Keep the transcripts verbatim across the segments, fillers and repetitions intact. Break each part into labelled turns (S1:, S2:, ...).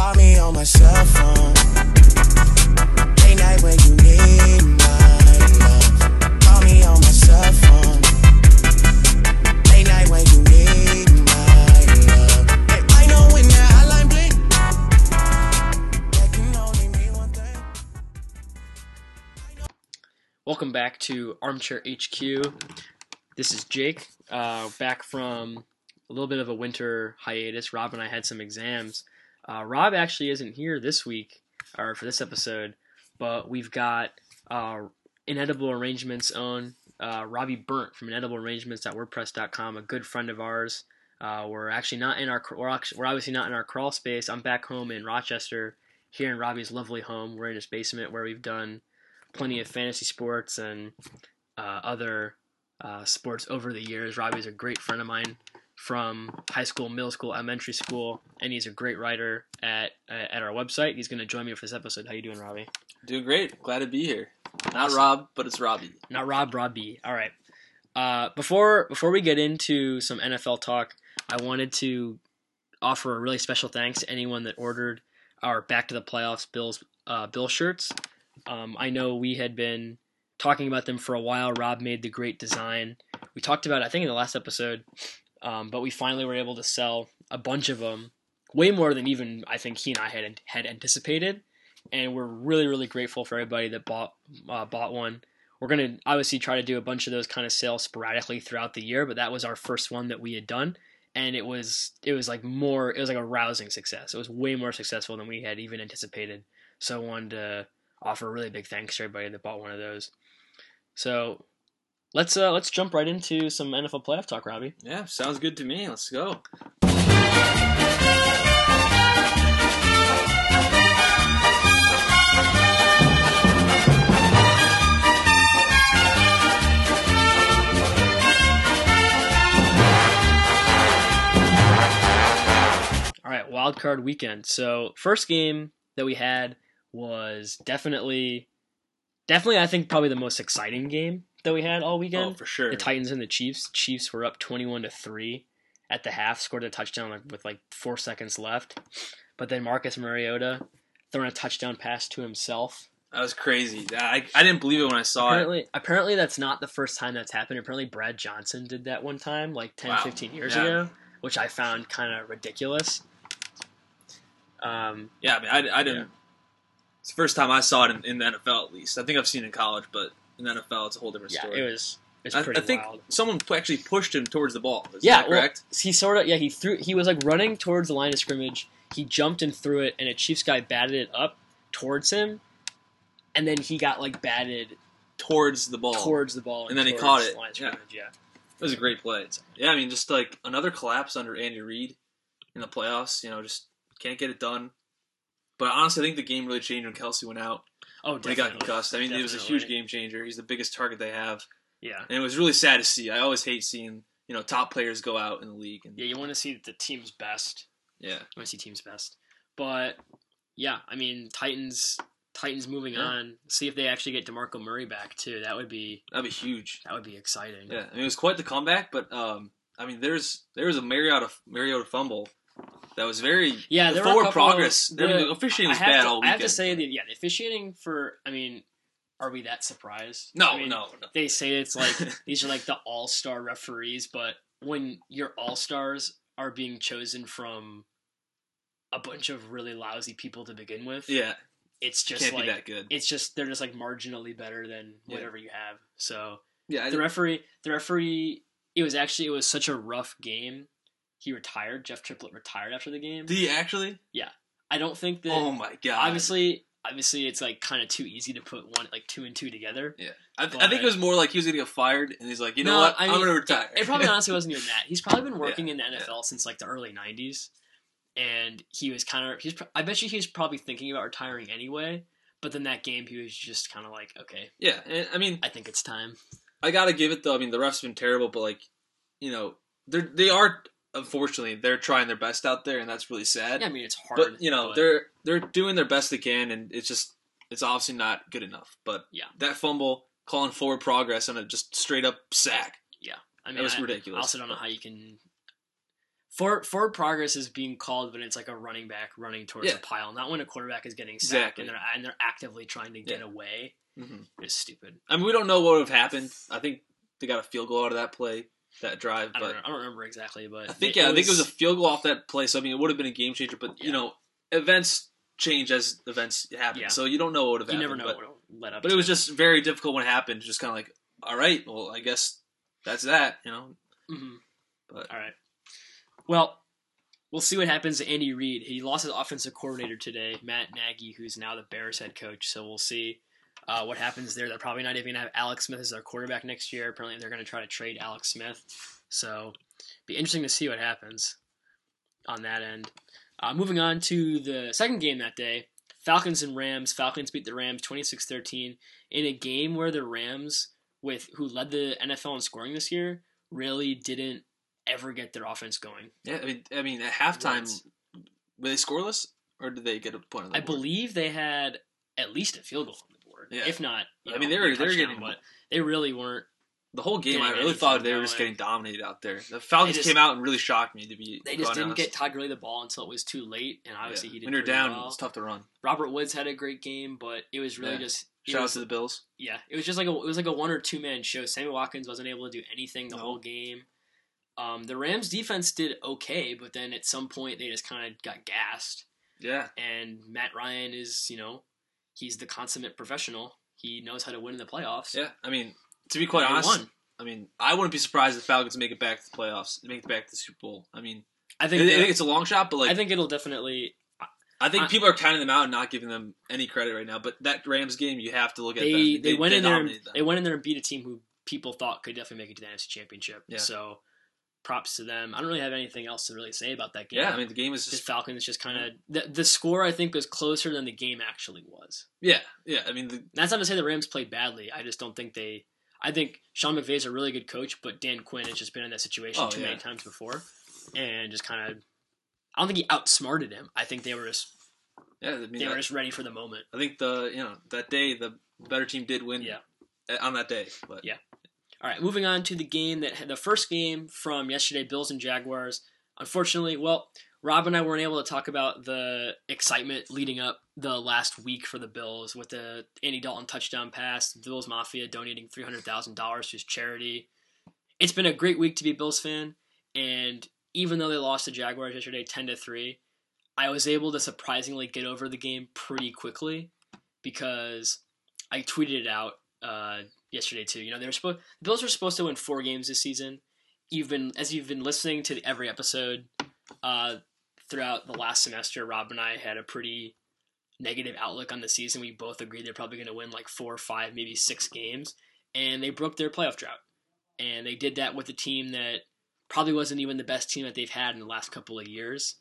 S1: Call me on my cell phone. Late night when you need my love. Call me on my cell phone. Late night when you need my love. Hey, I know when that hotline bling, that can only mean one thing.
S2: Welcome back to Armchair H Q. This is Jake, uh, back from a little bit of a winter hiatus. Rob and I had some exams. Uh, Rob actually isn't here this week, or for this episode, but we've got uh, Inedible Arrangements own uh, Robbie Burnt from inedible arrangements dot wordpress dot com, a good friend of ours. Uh, we're actually not in our we're, actually, we're obviously not in our crawl space. I'm back home in Rochester, here in Robbie's lovely home. We're in his basement where we've done plenty of fantasy sports and uh, other uh, sports over the years. Robbie's a great friend of mine from high school, middle school, elementary school, and he's a great writer at uh, at our website. He's going to join me for this episode. How you doing, Robbie?
S3: Doing great. Glad to be here. Not
S2: Awesome.
S3: Rob, but it's Robbie.
S2: Not Rob, Robbie. All right. Uh, before before we get into some N F L talk, I wanted to offer a really special thanks to anyone that ordered our Back to the Playoffs Bills uh, Bill shirts. Um, I know we had been talking about them for a while. Rob made the great design. We talked about it, I think, in the last episode, um, but we finally were able to sell a bunch of them, way more than even I think he and I had had anticipated. And we're really, really grateful for everybody that bought uh, bought one. We're going to obviously try to do a bunch of those kind of sales sporadically throughout the year, but that was our first one that we had done. And it was it was like more, it was like a rousing success. It was way more successful than we had even anticipated. So I wanted to offer a really big thanks to everybody that bought one of those. So let's uh, let's jump right into some N F L playoff talk, Robbie.
S3: Yeah, sounds good to me. Let's go.
S2: All right, wild card weekend. So first game that we had was definitely, definitely I think probably the most exciting game that we had all weekend.
S3: Oh, for sure.
S2: The Titans and the Chiefs. Chiefs were up twenty-one to three at the half, scored a touchdown like, with like four seconds left. But then Marcus Mariota throwing a touchdown pass to himself.
S3: That was crazy. I, I didn't believe it when I saw
S2: Apparently,
S3: it.
S2: apparently that's not the first time that's happened. Apparently Brad Johnson did that one time, like ten,
S3: Wow.
S2: fifteen years
S3: Yeah.
S2: ago, which I found kind of ridiculous. Um,
S3: Yeah, I mean, I, I didn't.
S2: Yeah.
S3: It's the first time I saw it in, in the N F L, at least. I think I've seen it in college, but in the N F L, it's a whole different
S2: yeah,
S3: story.
S2: it was it's
S3: I,
S2: pretty
S3: I think
S2: wild.
S3: someone actually pushed him towards the ball. Is
S2: Yeah,
S3: that
S2: well,
S3: correct?
S2: he sort of yeah he threw he was like running towards the line of scrimmage. He jumped and threw it, and a Chiefs guy batted it up towards him, and then he got like batted
S3: Towards the ball.
S2: towards the ball,
S3: And then he
S2: towards
S3: caught it.
S2: the line of
S3: Yeah.
S2: scrimmage, yeah.
S3: It was a great play. Yeah, I mean, just like another collapse under Andy Reid in the playoffs. You know, just can't get it done. But honestly, I think the game really changed when Kelsey went out.
S2: Oh,
S3: When he
S2: definitely.
S3: got concussed. I mean, it was a
S2: Definitely.
S3: huge game changer. He's the biggest target they have.
S2: Yeah,
S3: And it was really sad to see. I always hate seeing, you know, top players go out in the league. And
S2: yeah. You want to see the team's best.
S3: yeah.
S2: You want to see team's best. But yeah, I mean, Titans Titans moving
S3: Yeah.
S2: on. See if they actually get DeMarco Murray back too. That would be
S3: That'd be huge.
S2: that would be exciting.
S3: Yeah. I mean, it was quite the comeback, but um, I mean, there's there was a Mariota Mariota fumble that was very
S2: Yeah,
S3: the
S2: there were a
S3: forward
S2: couple
S3: progress.
S2: of-
S3: I mean,
S2: the-
S3: the officiating was
S2: I have
S3: bad
S2: to,
S3: all
S2: I
S3: weekend.
S2: have to say that yeah, the officiating for I mean, are we that surprised?
S3: no,
S2: I mean,
S3: no, no.
S2: They say it's like these are like the all-star referees, but when your all-stars are being chosen from a bunch of really lousy people to begin with,
S3: Yeah,
S2: it's just
S3: can't
S2: like
S3: be that good.
S2: it's just they're just like marginally better than
S3: Yeah.
S2: whatever you have. So
S3: Yeah, I,
S2: the referee, the referee, it was actually it was such a rough game. He retired. Jeff Triplett retired after the game.
S3: did he actually?
S2: I don't think that.
S3: Oh my god!
S2: obviously, obviously, it's like kind of too easy to put one like two and two together.
S3: yeah. I,
S2: but-
S3: I think it was more like he was gonna get fired, and he's like, you know
S2: No,
S3: what?
S2: I
S3: I'm
S2: mean,
S3: gonna retire.
S2: It probably honestly wasn't even that. He's probably been working
S3: Yeah,
S2: in the N F L since like the early nineties, and he was kind of. He's. pro- I bet you he was probably thinking about retiring anyway. But then that game, he was just kind of like, okay,
S3: yeah, and, I mean,
S2: I think it's time.
S3: I gotta give it though. I mean, the refs been terrible, but like, you know, they they are unfortunately they're trying their best out there, and that's really sad.
S2: Yeah, I mean it's hard.
S3: but you know,
S2: but-
S3: they're they're doing their best they can, and it's just it's obviously not good enough. But
S2: Yeah.
S3: that fumble calling forward progress on a just straight up sack.
S2: I mean,
S3: That was
S2: I-
S3: ridiculous.
S2: I also don't know how you can Forward, forward progress is being called when it's like a running back running towards
S3: Yeah.
S2: a pile, not when a quarterback is getting sacked
S3: Exactly.
S2: and they're and they're actively trying to get
S3: Yeah.
S2: away.
S3: Mm-hmm.
S2: It's stupid.
S3: I mean, we don't know what would have happened. I think they got a field goal out of that play, that drive.
S2: I don't,
S3: But
S2: know, I don't remember exactly, but
S3: I think
S2: it,
S3: yeah,
S2: it
S3: I think it was a field goal off that play. So I mean, it would have been a game changer. But
S2: Yeah.
S3: you know, events change as events happen.
S2: Yeah.
S3: So you don't know what would have
S2: you
S3: happened.
S2: never know
S3: But,
S2: what led up.
S3: but
S2: to
S3: it was just very difficult when it happened. Just kind of like, all right, well, I guess that's that. You know.
S2: Mhm.
S3: But
S2: All right. Well, we'll see what happens to Andy Reid. He lost his offensive coordinator today, Matt Nagy, who's now the Bears head coach. So we'll see uh, what happens there. They're probably not even going to have Alex Smith as their quarterback next year. Apparently, they're going to try to trade Alex Smith. So be interesting to see what happens on that end. Uh, moving on to the second game that day, Falcons and Rams. Falcons beat the Rams twenty-six thirteen in a game where the Rams, with who led the N F L in scoring this year, really didn't ever get their offense going.
S3: yeah, I mean, I mean, at halftime,
S2: Once.
S3: were they scoreless or did they get a point on the
S2: I
S3: board?
S2: believe they had at least a field goal on the board.
S3: Yeah.
S2: If not, you
S3: I mean,
S2: know,
S3: they were-
S2: a
S3: they were
S2: touchdown,
S3: getting-
S2: but they really weren't.
S3: The whole game, I
S2: getting
S3: really
S2: anything
S3: thought they were just
S2: going.
S3: getting dominated out there. The Falcons
S2: They just-
S3: came out and really shocked me. To be
S2: They just
S3: quite
S2: didn't
S3: honest.
S2: get Todd Gurley the ball until it was too late, and obviously
S3: Yeah.
S2: he did.
S3: When you're
S2: pretty
S3: down,
S2: well.
S3: it's tough to run.
S2: Robert Woods had a great game, but it was really
S3: Yeah.
S2: just it
S3: Shout out
S2: was-
S3: to the Bills.
S2: Yeah, it was just like a it was like a one or two man show. Sammy Watkins wasn't able to do anything the
S3: No.
S2: whole game. Um, the Rams defense did okay, but then at some point they just kind of got gassed.
S3: Yeah,
S2: And Matt Ryan is, you know, he's the consummate professional. He knows how to win in the playoffs.
S3: yeah. I mean, to be quite
S2: And they
S3: honest,
S2: won.
S3: I mean, I wouldn't be surprised if the Falcons make it back to the playoffs, make it back to the Super Bowl. I mean,
S2: I
S3: I
S2: think
S3: think, I
S2: that-
S3: think it's a long shot, but like,
S2: I think it'll definitely.
S3: I think
S2: I-
S3: people are counting them out and not giving them any credit right now. But that Rams game, you have to look at
S2: They
S3: them.
S2: they, went in there. And,
S3: dominated them.
S2: they went in there and beat a team who people thought could definitely make it to the N F C Championship.
S3: Yeah.
S2: So, props to them. I don't really have anything else to really say about that game.
S3: Yeah, I mean, the game is
S2: the
S3: just
S2: Falcons just kind of the, the score. I think was closer than the game actually was.
S3: yeah, yeah. I mean, the,
S2: That's not to say the Rams played badly. I just don't think they. I think Sean McVay is a really good coach, but Dan Quinn has just been in that situation
S3: Oh,
S2: too
S3: yeah.
S2: many times before, and just kind of. I don't think he outsmarted him. I think they were just
S3: yeah. I mean,
S2: they were
S3: that-
S2: just ready for the moment.
S3: I think the you know that day the better team did win.
S2: Yeah.
S3: on that day, but
S2: Yeah. All right, moving on to the game that had the first game from yesterday, Bills and Jaguars. Unfortunately, well, Rob and I weren't able to talk about the excitement leading up the last week for the Bills with the Andy Dalton touchdown pass, the Bills Mafia donating three hundred thousand dollars to his charity. It's been a great week to be a Bills fan, and even though they lost to Jaguars yesterday ten to three, I was able to surprisingly get over the game pretty quickly because I tweeted it out uh, yesterday too. You know, they were supposed the Bills were supposed to win four games this season. You've been as you've been listening to every episode uh, throughout the last semester. Rob and I had a pretty negative outlook on the season. We both agreed they're probably going to win like four, five, maybe six games, and they broke their playoff drought. And they did that with a team that probably wasn't even the best team that they've had in the last couple of years.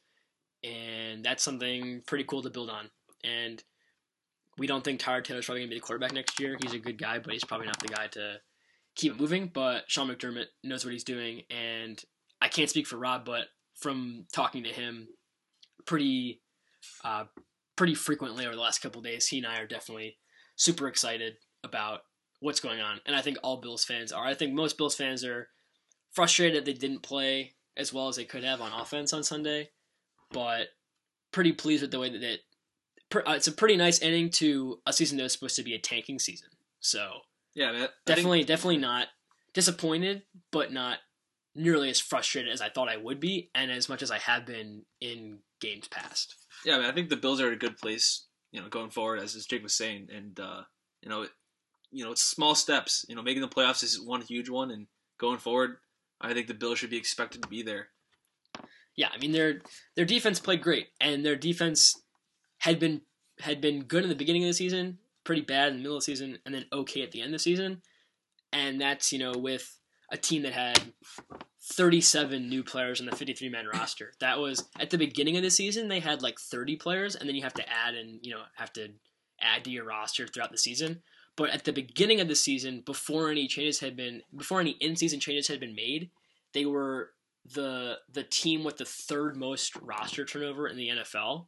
S2: And that's something pretty cool to build on. And we don't think Tyrod Taylor's probably going to be the quarterback next year. He's a good guy, but he's probably not the guy to keep it moving. But Sean McDermott knows what he's doing. And I can't speak for Rob, but from talking to him pretty uh, pretty frequently over the last couple of days, he and I are definitely super excited about what's going on. And I think all Bills fans are. I think most Bills fans are frustrated that they didn't play as well as they could have on offense on Sunday, but pretty pleased with the way that it, uh, it's a pretty nice ending to a season that was supposed to be a tanking season. So
S3: yeah, man, I think-
S2: definitely, definitely not disappointed, but not nearly as frustrated as I thought I would be, and as much as I have been in games past.
S3: yeah, I, mean, I think the Bills are in a good place, you know, going forward, as, as Jake was saying, and uh, you know, it, you know, it's small steps. You know, making the playoffs is one huge one, and going forward, I think the Bills should be expected to be there.
S2: Yeah, I mean their their defense played great, and their defense had been had been good in the beginning of the season, pretty bad in the middle of the season, and then okay at the end of the season. And that's, you know, with a team that had thirty-seven new players on the fifty-three man roster. That was at the beginning of the season they had like thirty players, and then you have to add and you know have to add to your roster throughout the season. But at the beginning of the season, before any changes had been before any in-season changes had been made, they were the the team with the third most roster turnover in the N F L,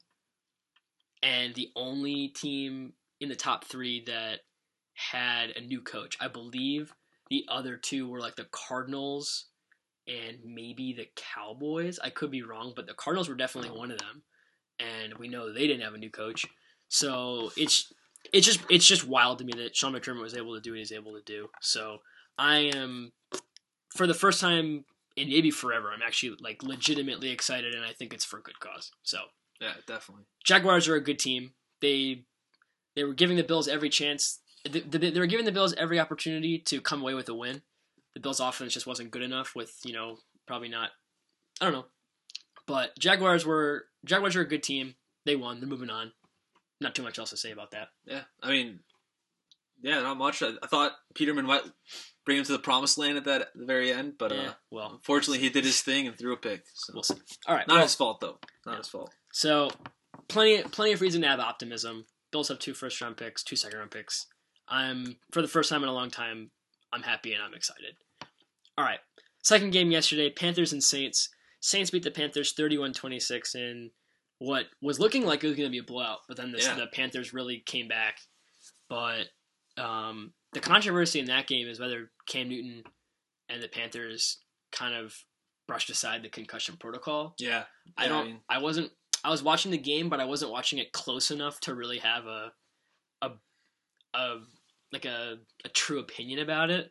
S2: and the only team in the top three that had a new coach. I believe the other two were like the Cardinals and maybe the Cowboys. I could be wrong, but the Cardinals were definitely one of them, and we know they didn't have a new coach. So it's it's just it's just wild to me that Sean McDermott was able to do what he's able to do. So I am, for the first time in maybe forever, I'm actually like legitimately excited, and I think it's for a good cause. So
S3: Yeah, definitely.
S2: Jaguars are a good team. They they were giving the Bills every chance. They, they were giving the Bills every opportunity to come away with a win. The Bills' offense just wasn't good enough. With you know probably not. I don't know, but Jaguars were Jaguars are a good team. They won. They're moving on. Not too much else to say about that.
S3: Yeah, I mean, yeah, not much. I, I thought Peterman might bring him to the promised land at that at the very end, but
S2: Yeah,
S3: uh,
S2: well,
S3: unfortunately he did his thing and threw a pick. So.
S2: we'll see. All right,
S3: Not
S2: well,
S3: his fault though. Not
S2: Yeah.
S3: his fault.
S2: So plenty plenty of reason to have optimism. Bills have two first round picks, two second round picks. I'm for the first time in a long time, I'm happy and I'm excited. All right. Second game yesterday, Panthers and Saints. Saints beat the Panthers thirty-one twenty-six in what was looking like it was going to be a blowout, but then this,
S3: Yeah.
S2: the Panthers really came back. But um, the controversy in that game is whether Cam Newton and the Panthers kind of brushed aside the concussion protocol.
S3: Yeah,
S2: I
S3: Yeah,
S2: don't.
S3: mean,
S2: I wasn't. I was watching the game, but I wasn't watching it close enough to really have a, a, a like a, a true opinion about it.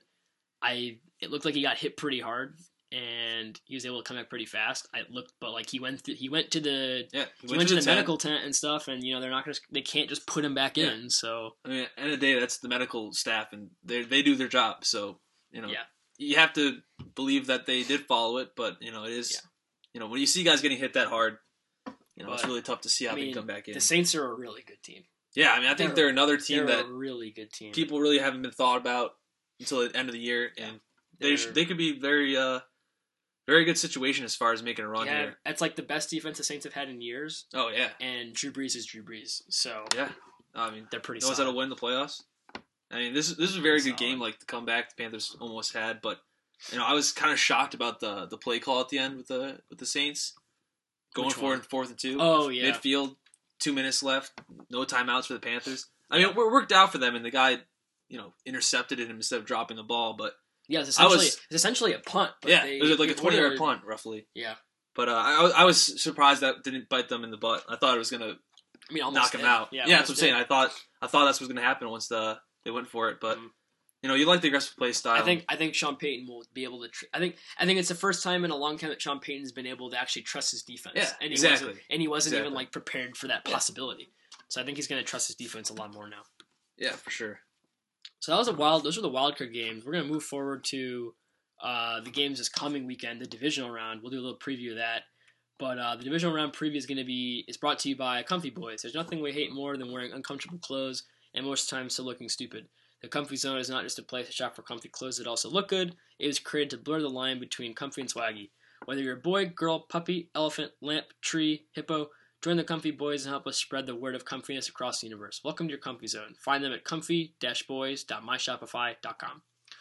S2: I. It looked like he got hit pretty hard, and he was able to come back pretty fast. I looked, but like he went. Through, he went to the.
S3: yeah.
S2: He went, to the,
S3: tent.
S2: medical tent and stuff, and you know they're not gonna. They can't just put him back
S3: Yeah.
S2: in. So
S3: I mean, at the end of the day, that's the medical staff, and they they do their job. So you know,
S2: Yeah.
S3: you have to believe that they did follow it. But you know, it is,
S2: Yeah.
S3: you know, when you see guys getting hit that hard, you know, it's
S2: But,
S3: really tough to see how
S2: I
S3: they
S2: mean,
S3: can come back in.
S2: the Saints are a really good team.
S3: Yeah, I mean, I think
S2: they're-
S3: they're, another team
S2: They're
S3: that
S2: a really good team.
S3: people really haven't been thought about until the end of the year, and they
S2: They're-
S3: sh- they could be very uh very good situation as far as making a run
S2: yeah,
S3: here.
S2: that's like the best defense the Saints have had in years.
S3: Oh yeah,
S2: And Drew Brees is Drew Brees, so
S3: yeah. I mean,
S2: they're pretty
S3: knows
S2: solid.
S3: how to win the playoffs. I mean, this is this is a very
S2: Pretty
S3: good game,
S2: solid.
S3: like the comeback the Panthers almost had, but you know, I was kind of shocked about the the play call at the end with the with the Saints going
S2: Which
S3: for
S2: one?
S3: it fourth and two.
S2: Oh yeah,
S3: Midfield, two minutes left, no timeouts for the Panthers. I mean, it worked out for them, and the guy, you know, intercepted it instead of dropping the ball, but.
S2: yeah. It's
S3: I
S2: essentially
S3: was-
S2: it's essentially a punt. But
S3: Yeah,
S2: they,
S3: it was like a
S2: they
S3: twenty-yard
S2: ordered-
S3: punt, roughly.
S2: Yeah,
S3: But uh, I, I was surprised that didn't bite them in the butt. I thought it was gonna
S2: I mean almost
S3: knock them
S2: did.
S3: out.
S2: Yeah,
S3: Yeah,
S2: almost
S3: that's what I'm saying.
S2: did.
S3: I thought I thought that's what was gonna happen once the they went for it. But
S2: Mhm.
S3: you know, you like the aggressive play style.
S2: I think I think Sean Payton will be able to. Tr- I think I think it's the first time in a long time that Sean Payton's been able to actually trust his defense.
S3: Yeah,
S2: and he
S3: exactly.
S2: wasn't, and he wasn't even
S3: Exactly.
S2: like prepared for that
S3: Yeah.
S2: possibility. So I think he's going to trust his defense a lot more now.
S3: yeah, for sure.
S2: So that was a wild. Those were the wild card games. We're going to move forward to uh, the games this coming weekend, the divisional round. We'll do a little preview of that. But uh, the divisional round preview is going to be is brought to you by Comfy Boys. There's nothing we hate more than wearing uncomfortable clothes and most times still looking stupid. The Comfy Zone is not just a place to shop for comfy clothes that also look good. It was created to blur the line between comfy and swaggy. Whether you're a boy, girl, puppy, elephant, lamp, tree, hippo, join the Comfy Boys and help us spread the word of comfiness across the universe. Welcome to your Comfy Zone. Find them at comfy dash boys dot my shopify dot com.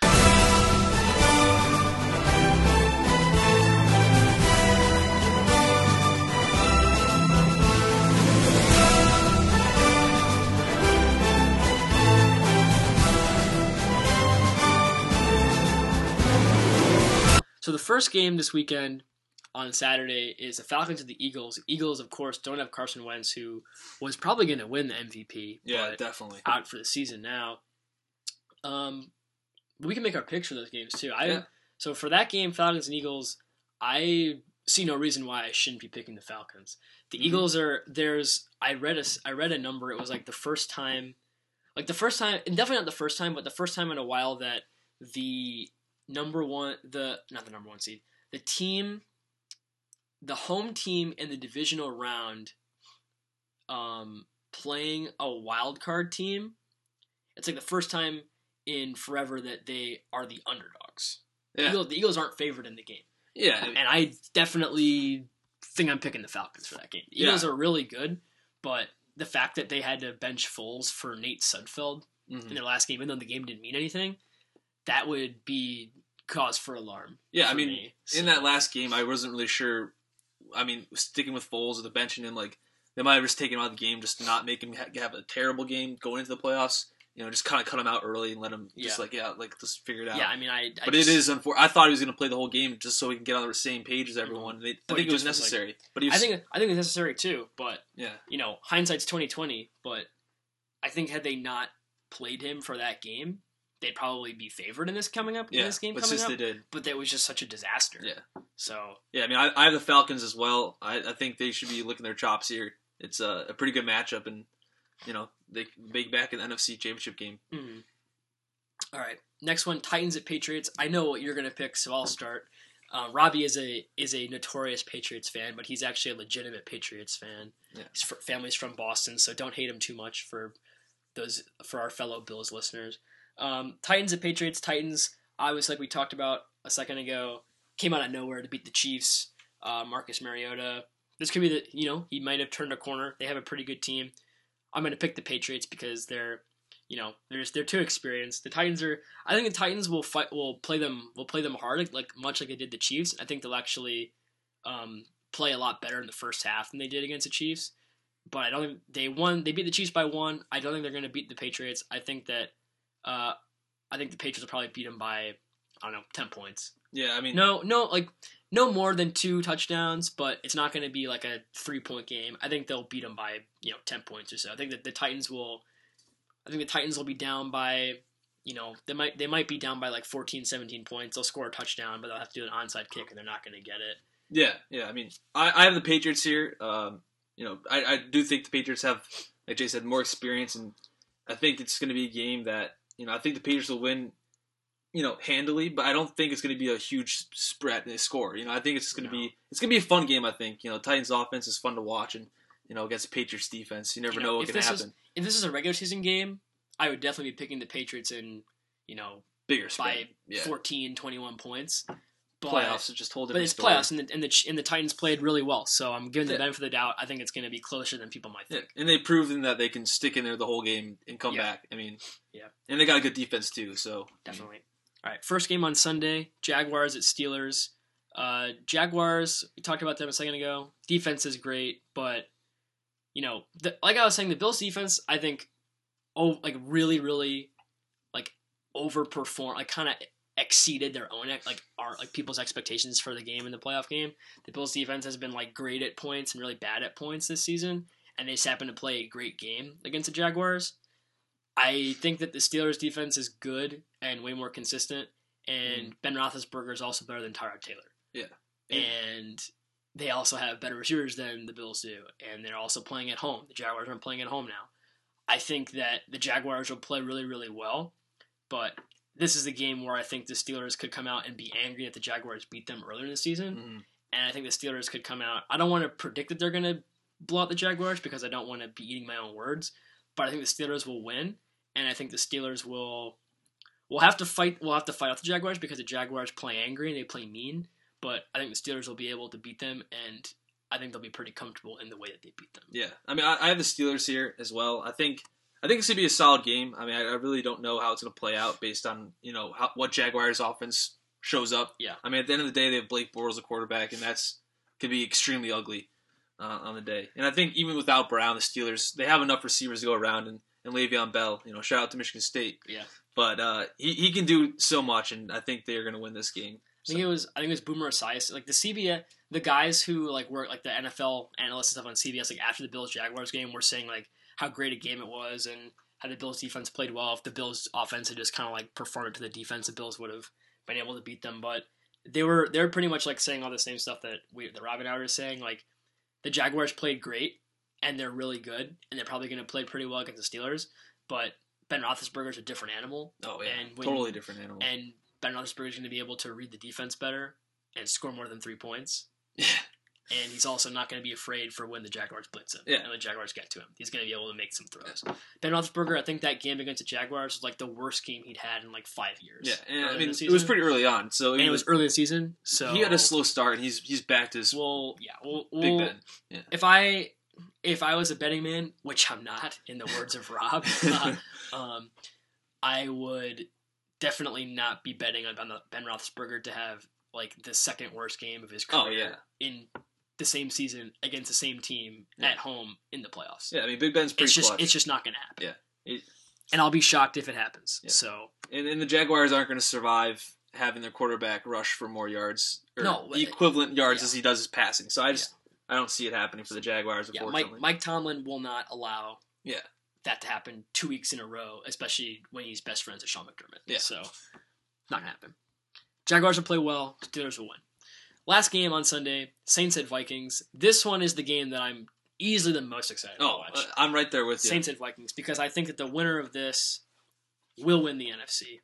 S2: So the first game this weekend on Saturday is the Falcons and the Eagles. The Eagles, of course, don't have Carson Wentz, who was probably going to win the M V P.
S3: Yeah,
S2: but
S3: definitely.
S2: out for the season now. Um, we can make our picks for those games too. I
S3: Yeah.
S2: so for that game, Falcons and Eagles, I see no reason why I shouldn't be picking the Falcons. The
S3: Mhm.
S2: Eagles are there's I read a I read a number. It was like the first time, like the first time, and definitely not the first time, but the first time in a while that the number one, the not the number one seed, the team, the home team in the divisional round, um, playing a wild card team. It's like the first time in forever that they are the underdogs.
S3: Yeah,
S2: Eagles, the Eagles aren't favored in the game,
S3: yeah,
S2: and I definitely think I'm picking the Falcons for that game. The Eagles
S3: Yeah.
S2: are really good, but the fact that they had to bench Foles for Nate Sudfeld
S3: mhm.
S2: in their last game, even though the game didn't mean anything, that would be cause for alarm.
S3: yeah. I
S2: for
S3: mean,
S2: me.
S3: in
S2: So-
S3: that last game, I wasn't really sure. I mean, sticking with Foles or the benching him, like they might have just taken him out of the game, just to not make him ha- have a terrible game going into the playoffs. you know, just kind of cut him out early and let him just
S2: Yeah.
S3: like, yeah, like, just figure it out.
S2: Yeah, I mean, I. I
S3: But
S2: just,
S3: it is unfortunate. I thought he was going to play the whole game just so he can get on the same page as everyone. They, I
S2: But
S3: think
S2: he
S3: it was
S2: just was, like-
S3: necessary. but he was,
S2: I think I think it's necessary too, but
S3: yeah,
S2: you know, hindsight's twenty twenty. But I think had they not played him for that game, they'd probably be favored in this coming up.
S3: yeah.
S2: in this game
S3: but
S2: coming
S3: since
S2: up.
S3: they did,
S2: But that was just such a disaster.
S3: yeah,
S2: So
S3: yeah. I mean, I, I have the Falcons as well. I, I think they should be licking their chops here. It's a, a pretty good matchup, and you know, they make back in the N F C Championship game.
S2: mhm. All right, next one: Titans at Patriots. I know what you're gonna pick, so I'll start. Uh, Robbie is a is a notorious Patriots fan, but he's actually a legitimate Patriots fan.
S3: Yeah.
S2: His fr- family's from Boston, so don't hate him too much for those for our fellow Bills listeners. Um, Titans at Patriots. Titans, obviously, like we talked about a second ago, came out of nowhere to beat the Chiefs. Uh, Marcus Mariota. This could be the you know he might have turned a corner. They have a pretty good team. I'm going to pick the Patriots because they're you know they're just, they're too experienced. The Titans are. I think the Titans will fight. Will play them. Will play them hard, like much like they did the Chiefs. I think they'll actually um, play a lot better in the first half than they did against the Chiefs. But I don't think they won. They beat the Chiefs by one. I don't think they're going to beat the Patriots. I think that. Uh, I think the Patriots will probably beat them by I don't know ten points.
S3: Yeah, I mean,
S2: No, no, like no more than two touchdowns, but it's not going to be like a three point game. I think they'll beat them by you know ten points or so. I think that the Titans will. I think the Titans will be down by, you know, they might they might be down by like fourteen, seventeen points. They'll score a touchdown, but they'll have to do an onside kick, and they're not going to get it.
S3: yeah, yeah. I mean, I, I have the Patriots here. Um, you know, I, I do think the Patriots have, like Jay said, more experience, and I think it's going to be a game that you know I think the Patriots will win. You know, handily, but I don't think it's going to be a huge spread in score. You know, I think it's going to
S2: No.
S3: be it's going to be a fun game. I think you know, Titans offense is fun to watch, and you know, against the Patriots defense, you never
S2: You
S3: know,
S2: know,
S3: what
S2: if
S3: can
S2: this is-
S3: happen.
S2: If this is a regular season game, I would definitely be picking the Patriots in, you know,
S3: Bigger spread.
S2: by
S3: yeah.
S2: fourteen, twenty-one points. But,
S3: Playoffs is just a whole
S2: But
S3: different
S2: it's
S3: story.
S2: playoffs, and the, and the and the Titans played really well. So I'm giving the
S3: Yeah.
S2: benefit of the doubt. I think it's going to be closer than people might
S3: Yeah,
S2: think.
S3: and they've proven that they can stick in there the whole game and come
S2: Yeah.
S3: back. I mean,
S2: Yeah.
S3: and they got a good defense too. So
S2: Definitely. All right, first game on Sunday: Jaguars at Steelers. Uh, Jaguars. We talked about them a second ago. Defense is great, but you know, the, like I was saying, the Bills' defense, I think, oh, like really, really, like overperformed, like kind of exceeded their own like our like people's expectations for the game in the playoff game. The Bills' defense has been like great at points and really bad at points this season, and they just happened to play a great game against the Jaguars. I think that the Steelers' defense is good and way more consistent, and
S3: Mm.
S2: Ben Roethlisberger is also better than Tyrod Taylor.
S3: Yeah.
S2: And they also have better receivers than the Bills do, and they're also playing at home. The Jaguars aren't playing at home now. I think that the Jaguars will play really, really well, but this is the game where I think the Steelers could come out and be angry that the Jaguars beat them earlier in the season,
S3: mhm.
S2: and I think the Steelers could come out. I don't want to predict that they're going to blow out the Jaguars because I don't want to be eating my own words, but I think the Steelers will win, and I think the Steelers will will have to fight. Will have to fight off the Jaguars because the Jaguars play angry and they play mean. But I think the Steelers will be able to beat them, and I think they'll be pretty comfortable in the way that they beat them.
S3: Yeah, I mean, I, I have the Steelers here as well. I think I think it's gonna be a solid game. I mean, I, I really don't know how it's gonna play out based on you know how, what Jaguars offense shows up.
S2: Yeah.
S3: I mean, at the end of the day, they have Blake Bortles, the quarterback, and that's could be extremely ugly uh, on the day. And I think even without Brown, the Steelers they have enough receivers to go around, and, and Le'Veon Bell. You know, shout out to Michigan State.
S2: Yeah.
S3: But uh, he he can do so much, and I think they're gonna win this game.
S2: I think it was I think it was Boomer Esiason, like the C B S, the guys who like work like the N F L analysts and stuff on C B S, like after the Bills Jaguars game, were saying like how great a game it was and how the Bills defense played well. If the Bills offense had just kind of like performed to the defense, the Bills would have been able to beat them. But they were they're pretty much like saying all the same stuff that we that Robin Howard is saying. Like the Jaguars played great and they're really good and they're probably going to play pretty well against the Steelers. But Ben Roethlisberger's a different animal.
S3: Oh yeah,
S2: And when-
S3: totally different animal.
S2: And Ben Roethlisberger is going to be able to read the defense better and score more than three points.
S3: Yeah.
S2: And he's also not going to be afraid for when the Jaguars blitz him.
S3: Yeah.
S2: And the Jaguars get to him. He's going to be able to make some throws. Ben Roethlisberger, I think that game against the Jaguars was like the worst game he'd had in like five years.
S3: Yeah, and
S2: early
S3: I
S2: in
S3: mean
S2: the
S3: it
S2: season.
S3: was pretty early on, so
S2: And it was early in the season, so
S3: he had a slow start, and he's he's back to his
S2: Well, yeah, well,
S3: Big
S2: well,
S3: Ben. Yeah.
S2: If I if I was a betting man, which I'm not, in the words of Rob, uh, um, I would definitely not be betting on Ben Ben Roethlisberger to have like the second worst game of his career
S3: Oh, yeah.
S2: in the same season against the same team
S3: Yeah.
S2: at home in the playoffs.
S3: Yeah, I mean Big Ben's pretty
S2: it's just
S3: clutch.
S2: it's just not going to happen.
S3: Yeah.
S2: and I'll be shocked if it happens.
S3: Yeah.
S2: So
S3: And, and the Jaguars aren't going to survive having their quarterback rush for more yards or
S2: No,
S3: the equivalent yards
S2: yeah.
S3: as he does his passing. So I just I don't see it happening for the Jaguars.
S2: yeah,
S3: Unfortunately,
S2: Mike Mike Tomlin will not allow
S3: yeah,
S2: that to happen two weeks in a row, especially when he's best friends with Sean McDermott.
S3: Yeah.
S2: So not gonna happen. Jaguars will play well. Steelers will win. Last game on Sunday, Saints at Vikings. This one is the game that I'm easily the most excited to
S3: oh,
S2: watch.
S3: uh, I'm right there with you.
S2: Saints at Vikings, because I think that the winner of this will win the N F C.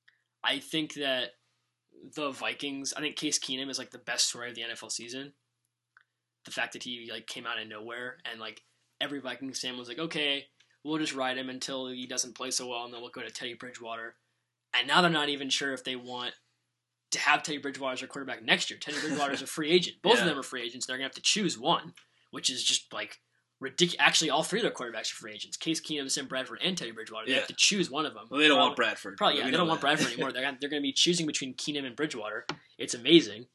S2: I think that the Vikings, I think Case Keenum is like the best story of the N F L season. The fact that he like came out of nowhere and like every Vikings fan was like, okay, we'll just ride him until he doesn't play so well and then we'll go to Teddy Bridgewater. And now they're not even sure if they want to have Teddy Bridgewater as their quarterback next year. Teddy Bridgewater is a free agent. Both
S3: Yeah.
S2: of them are free agents. They're going to have to choose one, which is just like ridiculous. Actually, all three of their quarterbacks are free agents. Case Keenum, Sam Bradford, and Teddy Bridgewater. They
S3: Yeah.
S2: have to choose one of them.
S3: Well, they don't
S2: Probably-
S3: want Bradford.
S2: Probably, yeah,
S3: We
S2: they don't
S3: know
S2: want
S3: that.
S2: Bradford anymore. They're gonna, they're going to be choosing between Keenum and Bridgewater. It's amazing.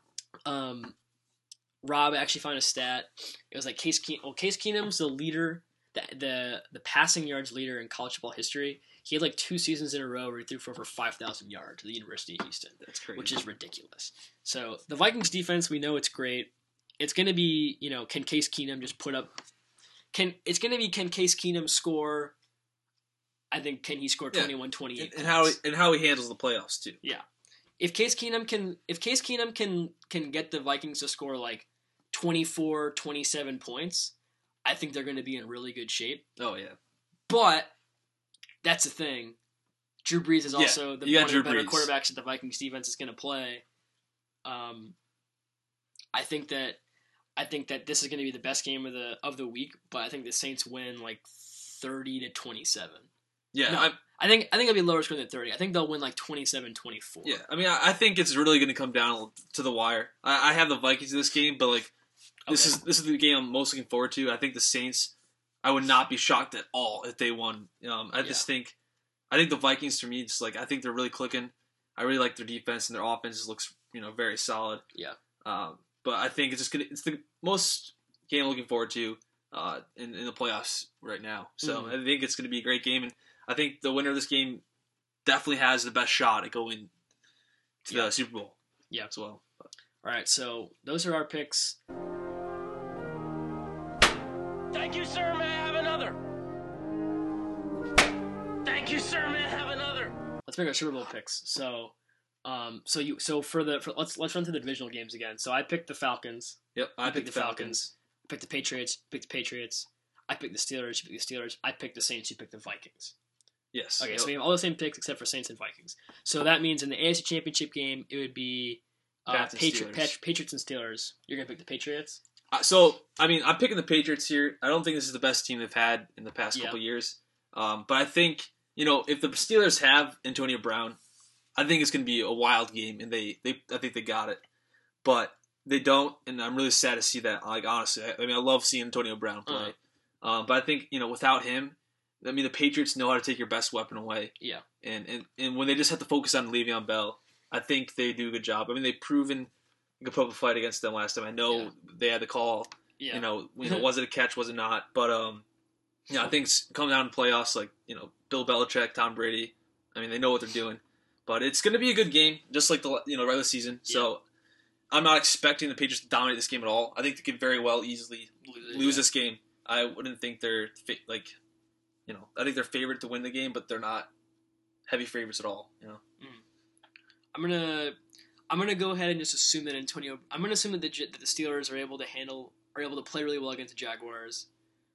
S2: Um, Rob actually found a stat. It was like Case Keenum. Well, Case Keenum's the leader, the, the the passing yards leader in college football history. He had like two seasons in a row where he threw for over five thousand yards to the University of Houston,
S3: That's crazy.
S2: which is ridiculous. So the Vikings defense, we know it's great. It's going to be, you know, can Case Keenum just put up? Can it's going to be can Case Keenum score? I think can he score
S3: Yeah.
S2: twenty-one, twenty-eight
S3: and, and how he, and how he handles the playoffs too.
S2: if Case Keenum can if Case Keenum can can get the Vikings to score like twenty-four, twenty-seven points, I think they're going to be in really good shape.
S3: Oh yeah,
S2: But that's the thing. Drew Brees is
S3: Yeah,
S2: also the
S3: you got
S2: one of the
S3: Drew
S2: better
S3: Brees.
S2: quarterbacks that the Vikings defense is going to play. Um, I think that I think that this is going to be the best game of the of the week, but I think the Saints win like thirty to twenty-seven.
S3: yeah.
S2: No.
S3: I,
S2: I think I think it'll be lower score than thirty. I think they'll win like twenty-seven twenty-four.
S3: yeah. I mean, I, I think it's really going to come down to the wire. I, I have the Vikings in this game, but like this
S2: Okay.
S3: is this is the game I'm most looking forward to. I think the Saints. I would not be shocked at all if they won. Um, I just think, I think the Vikings for me, just like I think they're really clicking. I really like their defense and their offense looks, you know, very solid.
S2: Yeah.
S3: Um, but I think it's just gonna. It's the most game I'm looking forward to uh, in in the playoffs right now. So
S2: Mhm.
S3: I think it's gonna be a great game, and I think the winner of this game definitely has the best shot at going to
S2: Yeah.
S3: the Super Bowl.
S2: Yeah.
S3: as well.
S2: All right, so those are our picks.
S4: Thank you, sir. May I have another? Thank you, sir. May I have another?
S2: Let's make our Super Bowl picks. So, um, so you so for the for, let's let's run through the divisional games again. So I picked the Falcons.
S3: Yep, I
S2: You
S3: picked the Falcons.
S2: I picked the Patriots. You picked the Patriots. I picked the Steelers. You picked the Steelers. I picked the Saints. You picked the Vikings.
S3: Yes.
S2: Okay,
S3: Yep.
S2: so we have all the same picks except for Saints and Vikings. So that means in the A F C Championship game, it would be uh,
S3: Pats and
S2: Patri-
S3: Steelers.
S2: Pat- Patriots and Steelers. You're gonna pick the Patriots.
S3: Uh, so, I mean, I'm picking the Patriots here. I don't think this is the best team they've had in the past
S2: Yeah.
S3: couple years. Um, but I think, you know, if the Steelers have Antonio Brown, I think it's going to be a wild game, and they, they, I think they got it. But they don't, and I'm really sad to see that. Like, honestly, I, I mean, I love seeing Antonio Brown play.
S2: Uh-huh.
S3: Um, but I think, you know, without him, I mean, the Patriots know how to take your best weapon away.
S2: Yeah.
S3: And, and, and when they just have to focus on Le'Veon Bell, I think they do a good job. I mean, they've proven you could put up a fight against them last time. I know
S2: Yeah.
S3: they had the call.
S2: Yeah.
S3: You know, you know, was it a catch? Was it not? But um, you know, I think it's come down to playoffs. Like you know, Bill Belichick, Tom Brady. I mean, they know what they're doing. But it's going to be a good game, just like the you know regular season. So I'm not expecting the Patriots to dominate this game at all. I think they could very well easily lose
S2: Yeah.
S3: this game. I wouldn't think they're fa- like, you know, I think they're favored to win the game, but they're not heavy favorites at all. You know.
S2: I'm gonna I'm gonna go ahead and just assume that Antonio. I'm gonna assume that the that the Steelers are able to handle are able to play really well against the Jaguars.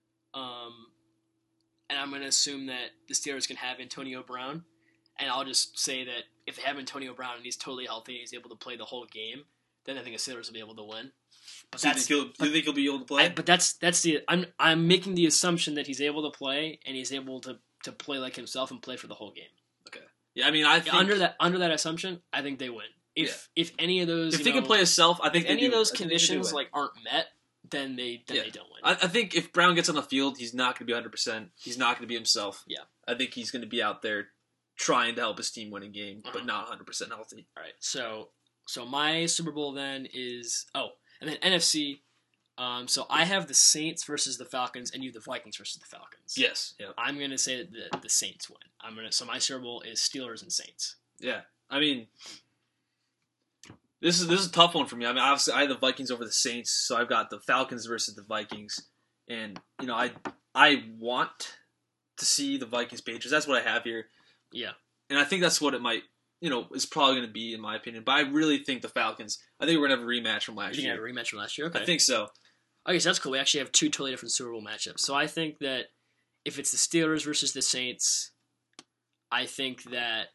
S2: Um, and I'm gonna assume that the Steelers can have Antonio Brown, and I'll just say that if they have Antonio Brown and he's totally healthy and he's able to play the whole game, then I think the Steelers will be able to win. But
S3: So you
S2: that's
S3: think, he'll, do you think he'll be able to play?
S2: I, but that's that's the I'm I'm making the assumption that he's able to play and he's able to, to play like himself and play for the whole game.
S3: yeah, I mean, I think
S2: Under that under that assumption, I think they win. If if any of those
S3: if
S2: you
S3: they
S2: know,
S3: can play himself, I think
S2: if
S3: they
S2: any
S3: do.
S2: of those
S3: I think they do
S2: conditions
S3: win.
S2: like aren't met, then they then
S3: Yeah.
S2: they don't win.
S3: I, I think if Brown gets on the field, he's not going to be one hundred percent. He's not going to be himself.
S2: Yeah.
S3: I think he's going to be out there trying to help his team win a game,
S2: Uh-huh.
S3: but not one hundred percent healthy.
S2: All right, so so my Super Bowl then is oh, and then N F C. Um, so I have the Saints versus the Falcons, and you the Vikings versus the Falcons.
S3: Yes. Yeah.
S2: I'm gonna say that the, the Saints win. I'm gonna so my Super Bowl is Steelers and Saints.
S3: Yeah. I mean, this is this is a tough one for me. I mean, obviously, I have the Vikings over the Saints, so I've got the Falcons versus the Vikings, and you know, I I want to see the Vikings Patriots. That's what I have here.
S2: Yeah.
S3: And I think that's what it might, you know, is probably going to be in my opinion. But I really think the Falcons. I think we're going to have a rematch from last
S2: You
S3: year.
S2: have a rematch from last year. Okay.
S3: I think so.
S2: Okay, so that's cool. We actually have two totally different Super Bowl matchups. So I think that if it's the Steelers versus the Saints, I think that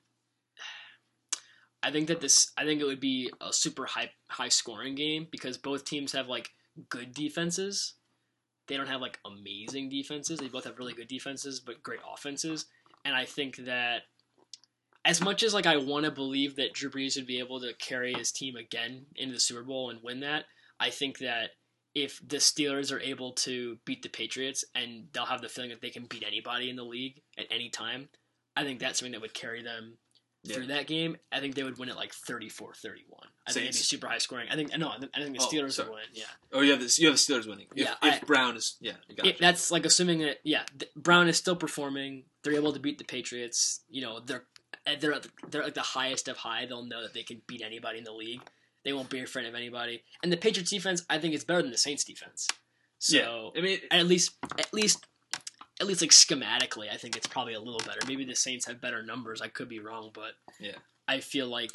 S2: I think that this I think it would be a super high high scoring game because both teams have like good defenses. They don't have like amazing defenses. They both have really good defenses but great offenses. And I think that as much as like I want to believe that Drew Brees would be able to carry his team again into the Super Bowl and win that, I think that if the Steelers are able to beat the Patriots and they'll have the feeling that they can beat anybody in the league at any time, I think that's something that would carry them
S3: Yeah.
S2: through that game. I think they would win it like thirty-four thirty-one. I think it'd be
S3: Saints.
S2: super high scoring. I think no, I think I think the
S3: Oh,
S2: Steelers
S3: sorry.
S2: would win. Yeah,
S3: Oh, you have the you have the Steelers winning. If,
S2: Yeah,
S3: if
S2: I-
S3: Brown is yeah, I gotcha.
S2: it, that's like assuming that yeah, th- Brown is still performing. They're able to beat the Patriots. You know, they're they're at the, they're at the highest of high. They'll know that they can beat anybody in the league. They won't be afraid of anybody. And the Patriots defense, I think, is better than the Saints defense. So
S3: yeah. I mean,
S2: at least at least at least like schematically, I think it's probably a little better. Maybe the Saints have better numbers. I could be wrong, but
S3: yeah.
S2: I feel like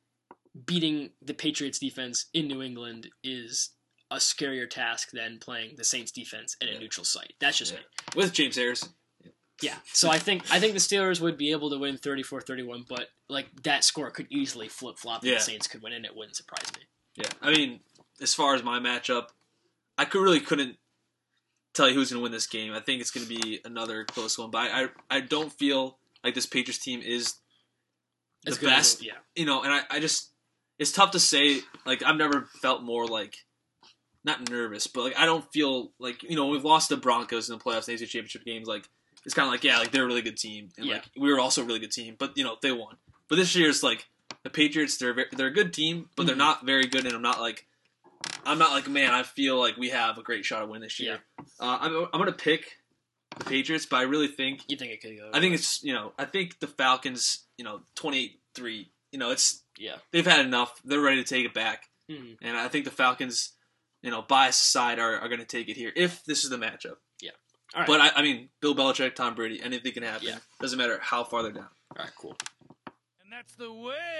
S2: beating the Patriots defense in New England is a scarier task than playing the Saints defense at a
S3: Yeah.
S2: neutral site. That's just
S3: Yeah.
S2: me.
S3: With James Harrison.
S2: Yeah. So I think I think the Steelers would be able to win thirty-four thirty-one, but like that score could easily flip flop and
S3: Yeah.
S2: the Saints could win and it wouldn't surprise me.
S3: Yeah. I mean, as far as my matchup, I could really couldn't tell you who's going to win this game. I think it's going to be another close one, but I, I I don't feel like this Patriots team is the
S2: As good as-
S3: best.
S2: yeah.
S3: You know, and I, I just it's tough to say. Like I've never felt more like not nervous, but like I don't feel like you know we've lost the Broncos in the playoffs, and A F C Championship games. Like it's kind of like yeah, like they're a really good team, and
S2: Yeah.
S3: like we were also a really good team, but you know they won. But this year it's like the Patriots. They're ve- they're a good team, but they're
S2: Mhm.
S3: not very good, and I'm not like I'm not like man. I feel like we have a great shot at winning this year. Uh, I'm I'm gonna pick the Patriots, but I really think
S2: You think it could go?
S3: I think it's you know I think the Falcons you know twenty-eight three you know it's
S2: yeah.
S3: they've had enough. They're ready to take it back.
S2: Mhm.
S3: And I think the Falcons, you know, bias aside, are, are going to take it here if this is the matchup.
S2: All right.
S3: But, I, I mean, Bill Belichick, Tom Brady, anything can happen.
S2: Yeah.
S3: Doesn't matter how far they're down.
S2: All right. Cool.
S5: And that's the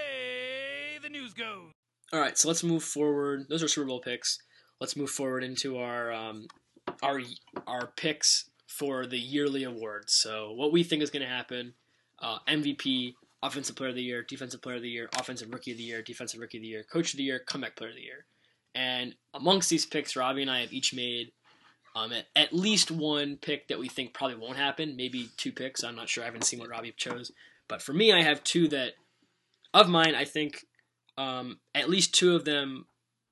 S5: way the news goes.
S2: All right, so let's move forward. Those are Super Bowl picks. Let's move forward into our um, our our picks for the yearly awards. So what we think is going to happen: uh, M V P, Offensive Player of the Year, Defensive Player of the Year, Offensive Rookie of the Year, Defensive Rookie of the Year, Coach of the Year, Comeback Player of the Year. And amongst these picks, Robbie and I have each made um, at, at least one pick that we think probably won't happen. Maybe two picks. I'm not sure. I haven't seen what Robbie chose. But for me, I have two that of mine. I think. Um, at least two of them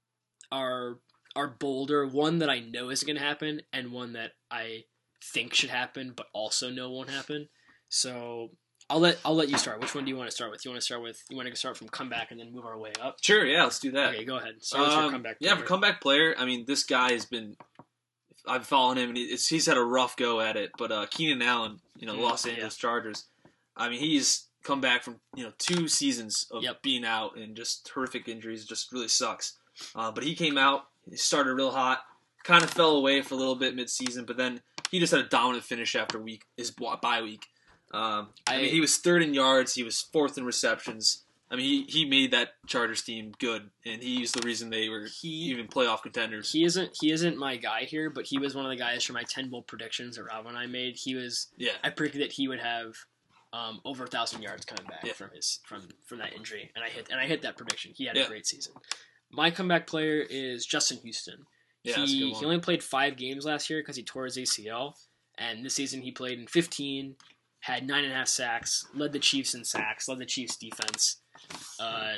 S2: are are bolder. One that I know is going to happen, and one that I think should happen, but also know won't happen. So I'll let I'll let you start. Which one do you want to start with? You want to start with you want to start from comeback and then move our way up?
S3: Sure, yeah, let's do that.
S2: Okay, go ahead. Start with your
S3: Um,
S2: comeback.
S3: yeah,
S2: player.
S3: for comeback player, I mean, this guy has been. I've followed him, and he, it's, he's had a rough go at it. But uh, Keenan Allen, you know,
S2: Mm,
S3: Los
S2: yeah.
S3: Angeles Chargers. I mean, he's come back from you know two seasons of
S2: Yep.
S3: being out and just horrific injuries. Just really sucks. Uh, but he came out, he started real hot, kind of fell away for a little bit mid-season, but then he just had a dominant finish after week his bye week. Um, I,
S2: I-
S3: mean, he was third in yards, he was fourth in receptions. I mean, he, he made that Chargers team good, and he's the reason they were
S2: He-
S3: even playoff contenders.
S2: He isn't he isn't my guy here, but he was one of the guys for my ten bold predictions that Rob and I made. He was
S3: yeah,
S2: I predicted that he would have um, over a thousand yards coming back
S3: Yeah.
S2: from his from from that injury, and I hit and I hit that prediction. He had
S3: Yeah.
S2: a great season. My comeback player is Justin Houston.
S3: yeah, that's a
S2: he
S3: good
S2: he
S3: one.
S2: only played five games last year because he tore his A C L, and this season he played in fifteen, had nine and a half sacks, led the Chiefs in sacks, led the Chiefs defense. Uh,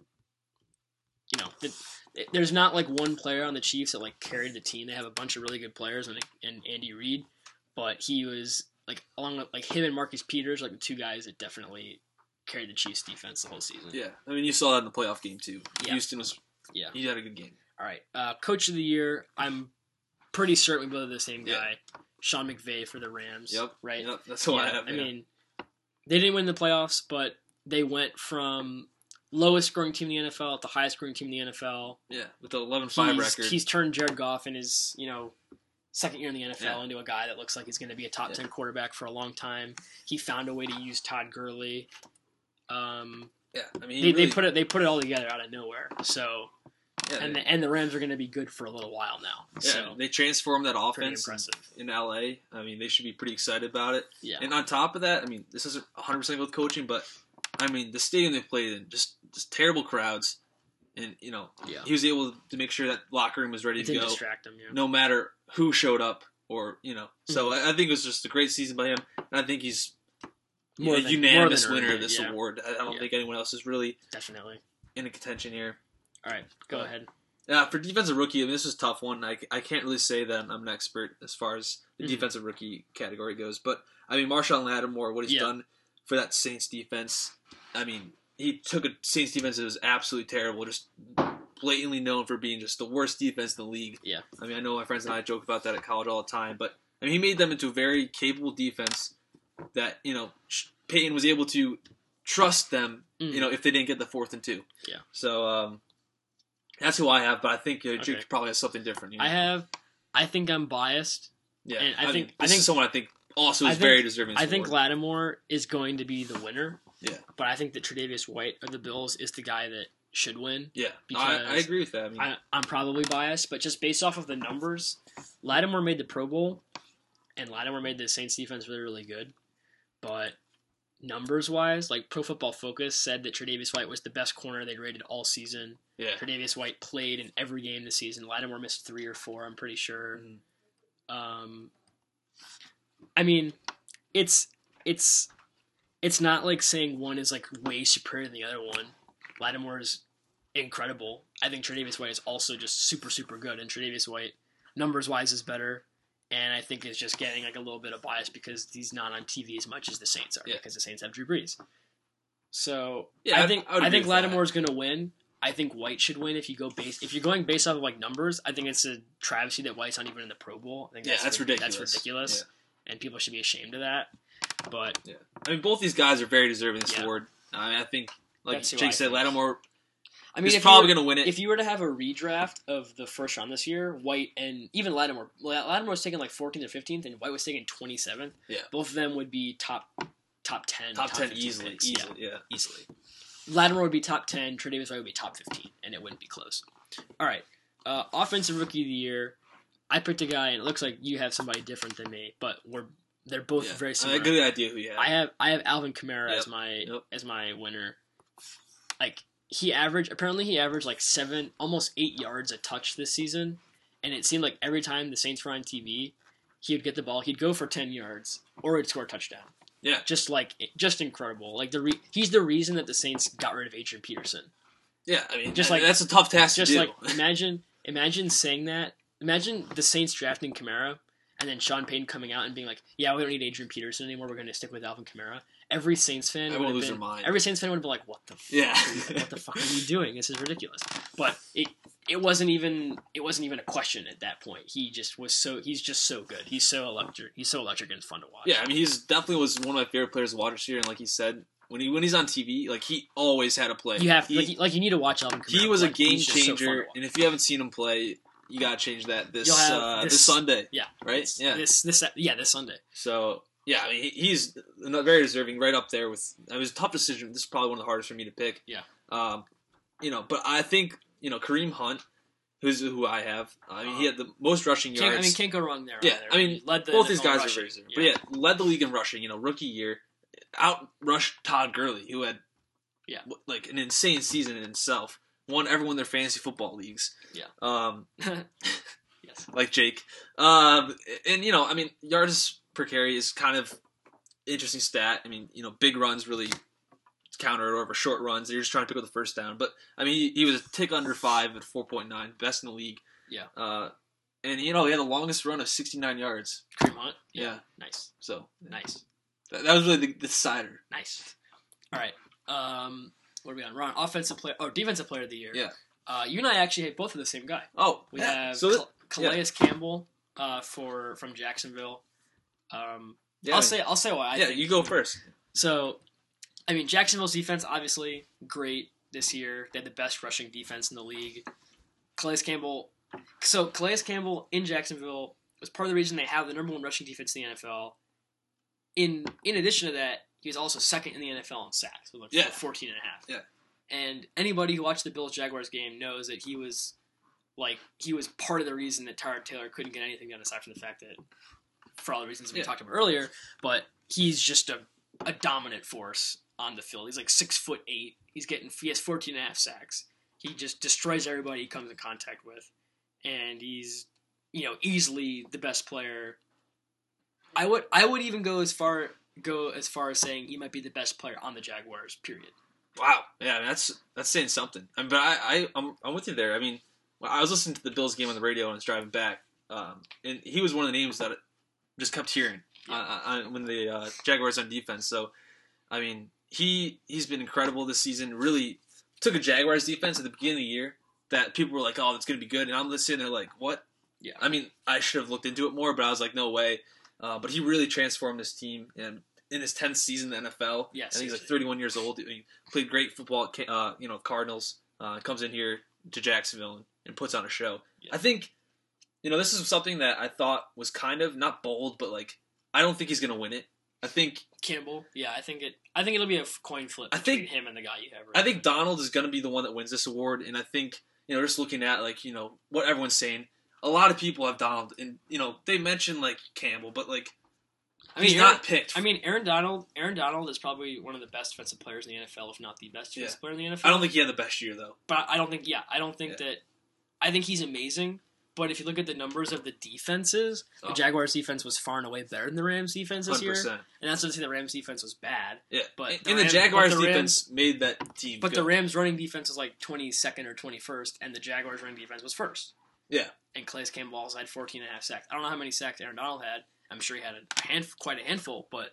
S2: you know, the, there's not like one player on the Chiefs that like carried the team. They have a bunch of really good players and and Andy Reid, but he was like along with like him and Marcus Peters, like the two guys that definitely carried the Chiefs defense the whole season.
S3: Yeah, I mean, you saw that in the playoff game, too.
S2: Yeah.
S3: Houston was,
S2: Yeah.
S3: he had a good game.
S2: All right, uh, Coach of the Year. I'm pretty certain we both have the same
S3: Yeah.
S2: guy, Sean McVay for the Rams.
S3: Yep.
S2: Right.
S3: Yep. That's who I
S2: Yeah,
S3: have.
S2: I
S3: yeah.
S2: mean, they didn't win the playoffs, but they went from lowest scoring team in the N F L to highest scoring team in the N F L.
S3: yeah, with the eleven five
S2: He's,
S3: record.
S2: he's turned Jared Goff in his, you know, second year in the N F L
S3: Yeah.
S2: into a guy that looks like he's going to be a top
S3: Yeah.
S2: ten quarterback for a long time. He found a way to use Todd Gurley. Um,
S3: yeah, I mean, he
S2: they,
S3: really,
S2: they put it they put it all together out of nowhere. So
S3: yeah,
S2: and
S3: they,
S2: the, and the Rams are going to be good for a little while now.
S3: yeah,
S2: So
S3: they transformed that
S2: pretty
S3: offense
S2: impressive.
S3: in L A. I mean, they should be pretty excited about it.
S2: Yeah.
S3: And on top of that, I mean, this isn't one hundred percent with coaching, but I mean, the stadium they played in, just just terrible crowds, and you know,
S2: Yeah.
S3: he was able to make sure that locker room was ready
S2: It
S3: to
S2: didn't
S3: go,
S2: distract him. Yeah.
S3: no matter who showed up or you know. So
S2: Mm-hmm.
S3: I, I think it was just a great season by him, and I think he's
S2: More
S3: a
S2: than-
S3: unanimous
S2: more than
S3: winner
S2: earned
S3: of
S2: it,
S3: this
S2: yeah.
S3: award. I, I don't
S2: Yeah.
S3: think anyone else is really
S2: Definitely.
S3: in a contention here.
S2: All right, go
S3: Uh,
S2: ahead.
S3: Yeah, for defensive rookie, I mean, this is a tough one. I, I can't really say that I'm an expert as far as the
S2: Mhm.
S3: defensive rookie category goes. But, I mean, Marshawn Lattimore, what he's
S2: Yeah.
S3: done for that Saints defense, I mean, he took a Saints defense that was absolutely terrible, just blatantly known for being just the worst defense in the league.
S2: Yeah.
S3: I mean, I know my friends and I joke about that at college all the time, but, I mean, he made them into a very capable defense that, you know, Peyton was able to trust them,
S2: Mm.
S3: you know, if they didn't get the fourth and two.
S2: Yeah.
S3: So, um, that's who I have, but I think uh, Jake
S2: Okay.
S3: probably has something different. You know?
S2: I have. I think I'm biased.
S3: yeah.
S2: and I
S3: mean,
S2: think-
S3: this
S2: I think-
S3: is someone I think also
S2: I
S3: is
S2: think-
S3: very deserving. Of
S2: I
S3: this
S2: think
S3: award.
S2: Lattimore is going to be the winner.
S3: Yeah.
S2: But I think that Tre'Davious White of the Bills is the guy that should win.
S3: Yeah, No, I, I
S2: because
S3: agree with that. I mean,
S2: I, I'm probably biased, but just based off of the numbers, Lattimore made the Pro Bowl, and Lattimore made the Saints defense really, really good. But numbers-wise, like Pro Football Focus said that Tre'Davious White was the best corner they'd rated all season.
S3: yeah,
S2: Tre'Davious White played in every game this season. Lattimore missed three or four, I'm pretty sure.
S3: Mhm.
S2: Um, I mean, it's it's it's not like saying one is like way superior than the other one. Lattimore is incredible. I think Tre'Davious White is also just super super good, and Tre'Davious White numbers wise is better. And I think it's just getting like a little bit of bias because he's not on T V as much as the Saints are,
S3: Yeah.
S2: because the Saints have Drew Brees. So
S3: Yeah,
S2: I
S3: I-
S2: think
S3: I would
S2: I,
S3: agree
S2: think
S3: with that.
S2: Lattimore is going to win. I think White should win if you go base. If you're going based off of like numbers, I think it's a travesty that White's not even in the Pro Bowl. I think
S3: Yeah,
S2: that's,
S3: that's
S2: rid-
S3: ridiculous.
S2: That's ridiculous, and people should be ashamed of that. But
S3: yeah. I mean, both these guys are very deserving of this
S2: Yeah.
S3: award. I mean, I think, like
S2: That's who I
S3: Jake said,
S2: think.
S3: Lattimore
S2: I mean,
S3: is
S2: if
S3: probably
S2: you were,
S3: going to win it.
S2: if you were to have a redraft of the first round this year, White and even Lattimore, Lattimore was taken like fourteenth or fifteenth, and White was taken twenty-seventh.
S3: Yeah.
S2: Both of them would be top top ten,
S3: top ten
S2: fifteen
S3: easily,
S2: picks. Yeah.
S3: easily, yeah.
S2: Easily. Lattimore would be top ten, Tre'Davious White would be top fifteen, and it wouldn't be close. All right. Uh, offensive Rookie of the Year. I picked a guy, and it looks like you have somebody different than me, but we're they're both
S3: Yeah.
S2: very
S3: I
S2: similar.
S3: have a good idea who you have.
S2: I have I have Alvin Kamara
S3: Yep.
S2: as my
S3: Yep.
S2: as my winner. Like he averaged apparently he averaged like seven almost eight yards a touch this season, and it seemed like every time the Saints were on T V, he would get the ball, he'd go for ten yards or he'd score a touchdown.
S3: Yeah.
S2: Just like just incredible. Like the re- he's the reason that the Saints got rid of Adrian Peterson.
S3: yeah, I mean,
S2: Just
S3: just
S2: like-
S3: like that's a tough task
S2: Just
S3: to do.
S2: like imagine imagine saying that. Imagine the Saints drafting Kamara and then Sean Payton coming out and being like, "Yeah, we don't need Adrian Peterson anymore. We're going to stick with Alvin Kamara." Every Saints fan
S3: Everyone
S2: would
S3: lose
S2: have
S3: their
S2: been,
S3: mind.
S2: every Saints fan would have been like, "What the f-
S3: Yeah.
S2: what the fuck are you doing? This is ridiculous." But it it wasn't even it wasn't even a question at that point. He just was so he's just so good. He's so electric. He's so electric and fun to watch.
S3: Yeah, I mean, he's definitely was one of my favorite players to watch this year, and like he said, when he when he's on T V, like he always had a play.
S2: you have
S3: he,
S2: like, you- like you need to watch Alvin Kamara.
S3: he was a
S2: play.
S3: game
S2: He's just so fun to
S3: changer,
S2: watch.
S3: and if you haven't seen him play, you gotta change that this
S2: You'll have
S3: uh, this,
S2: this-
S3: Sunday,
S2: yeah,
S3: right?
S2: This,
S3: Yeah.
S2: this this yeah this Sunday.
S3: So yeah, I mean, he, he's not very deserving, right up there with. It was a tough decision. This is probably one of the hardest for me to pick.
S2: Yeah.
S3: Um, you know, but I think you know Kareem Hunt, who's who I have. I mean, he had the most rushing yards.
S2: Can't, I mean, can't go wrong there.
S3: Yeah,
S2: either.
S3: I mean,
S2: He led the
S3: both these
S2: N F L
S3: guys
S2: rushing.
S3: are very deserving. But yeah, led the league in rushing. You know, rookie year, out rushed Todd Gurley, who had
S2: Yeah.
S3: like an insane season in himself. Won everyone their fantasy football leagues.
S2: Yeah.
S3: Um,
S2: yes.
S3: like Jake. Um, and you know, I mean, yards per carry is kind of interesting stat. I mean, you know, big runs really counter it over short runs. You're just trying to pick up the first down. But I mean, he, he was a tick under five at four point nine, best in the league.
S2: Yeah.
S3: Uh, and you know, he had the longest run of sixty-nine yards.
S2: Kareem Hunt.
S3: Yeah.
S2: Nice.
S3: So
S2: Nice.
S3: that, that was really the, the decider.
S2: Nice. All right. Um, what are we on? We're on offensive player. Oh, defensive player of the year.
S3: Yeah.
S2: Uh, you and I actually both have the same guy.
S3: Oh,
S2: We
S3: yeah.
S2: have
S3: so
S2: Cal- Calais Campbell uh, for from Jacksonville. Um,
S3: Yeah,
S2: I'll say I'll say why. I
S3: yeah,
S2: think.
S3: you go first.
S2: So, I mean, Jacksonville's defense obviously great this year. They had the best rushing defense in the league. Calais Campbell. So Calais Campbell in Jacksonville was part of the reason they have the number one rushing defense in the N F L. In in addition to that, he was also second in the N F L in sacks with like
S3: Yeah.
S2: fourteen and a half.
S3: Yeah.
S2: And anybody who watched the Bills Jaguars game knows that he was like he was part of the reason that Tyrod Taylor couldn't get anything done aside from the fact that for all the reasons we
S3: Yeah.
S2: talked about earlier, but he's just a, a dominant force on the field. He's like six foot eight. He's getting he has fourteen and a half sacks. He just destroys everybody he comes in contact with. And he's, you know, easily the best player. I would I would even go as far go as far as saying he might be the best player on the Jaguars, period.
S3: Wow, yeah, that's that's saying something. I mean, but I, I I'm I'm with you there. I mean, I was listening to the Bills game on the radio and I was driving back, um, and he was one of the names that I just kept hearing
S2: Yeah.
S3: uh, uh, when the uh, Jaguars on defense. So, I mean, he he's been incredible this season. Really took a Jaguars defense at the beginning of the year that people were like, "Oh, it's going to be good," and I'm listening. They're like, "What?"
S2: Yeah.
S3: I mean, I should have looked into it more, but I was like, "No way." Uh, but he really transformed this team, and in his tenth season in the N F L,
S2: Yes,
S3: I think he's
S2: he
S3: like thirty-one years old. I mean, played great football at Ca- uh, you know Cardinals. Uh, comes in here to Jacksonville and, and puts on a show.
S2: Yeah.
S3: I think, you know, this is something that I thought was kind of not bold, but like I don't think he's going to win it. I think
S2: Campbell, yeah, I think it. I think it'll be a coin flip
S3: I
S2: between
S3: think-
S2: him and the guy you have.
S3: I think Donald is going to be the one that wins this award, and I think, you know, just looking at like, you know, what everyone's saying, a lot of people have Donald, and you know, they mention like Campbell, but like
S2: I mean,
S3: he's
S2: Aaron,
S3: not picked.
S2: I mean, Aaron Donald. Aaron Donald is probably one of the best defensive players in the N F L, if not the best defensive
S3: Yeah.
S2: player in the N F L.
S3: I don't think he had the best year though.
S2: But I don't think. Yeah, I don't think
S3: Yeah.
S2: that. I think he's amazing. But if you look at the numbers of the defenses, the
S3: Oh.
S2: Jaguars defense was far and away better than the Rams defense this
S3: Hundred
S2: year.
S3: percent.
S2: And that's not to say the Rams defense was bad.
S3: Yeah,
S2: But
S3: and
S2: the
S3: and the
S2: Rams-
S3: Jaguars
S2: but the
S3: defense made that team.
S2: But
S3: good.
S2: the Rams running defense was like twenty-second or twenty-first, and the Jaguars running defense was first.
S3: Yeah.
S2: And Calais Campbell also had fourteen and a half sacks. I don't know how many sacks Aaron Donald had. I'm sure he had a hand, quite a handful, but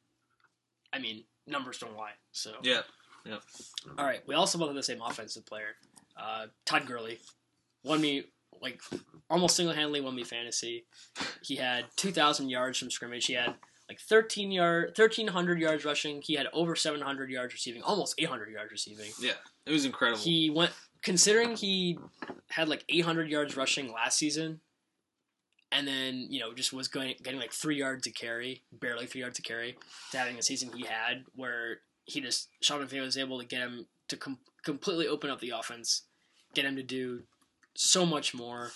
S2: I mean, numbers don't lie. So
S3: Yeah.
S2: all right, we also both have the same offensive player, uh, Todd Gurley, won me like almost single-handedly won me fantasy. He had two thousand yards from scrimmage. He had like thirteen yard, thirteen hundred yards rushing. He had over seven hundred yards receiving, almost eight hundred yards receiving.
S3: Yeah. It was incredible.
S2: He went considering he had like eight hundred yards rushing last season, and then you know just was going getting like three yards a carry, barely three yards a carry, to having a season he had where he just Sean McVay was able to get him to com- completely open up the offense, get him to do so much more,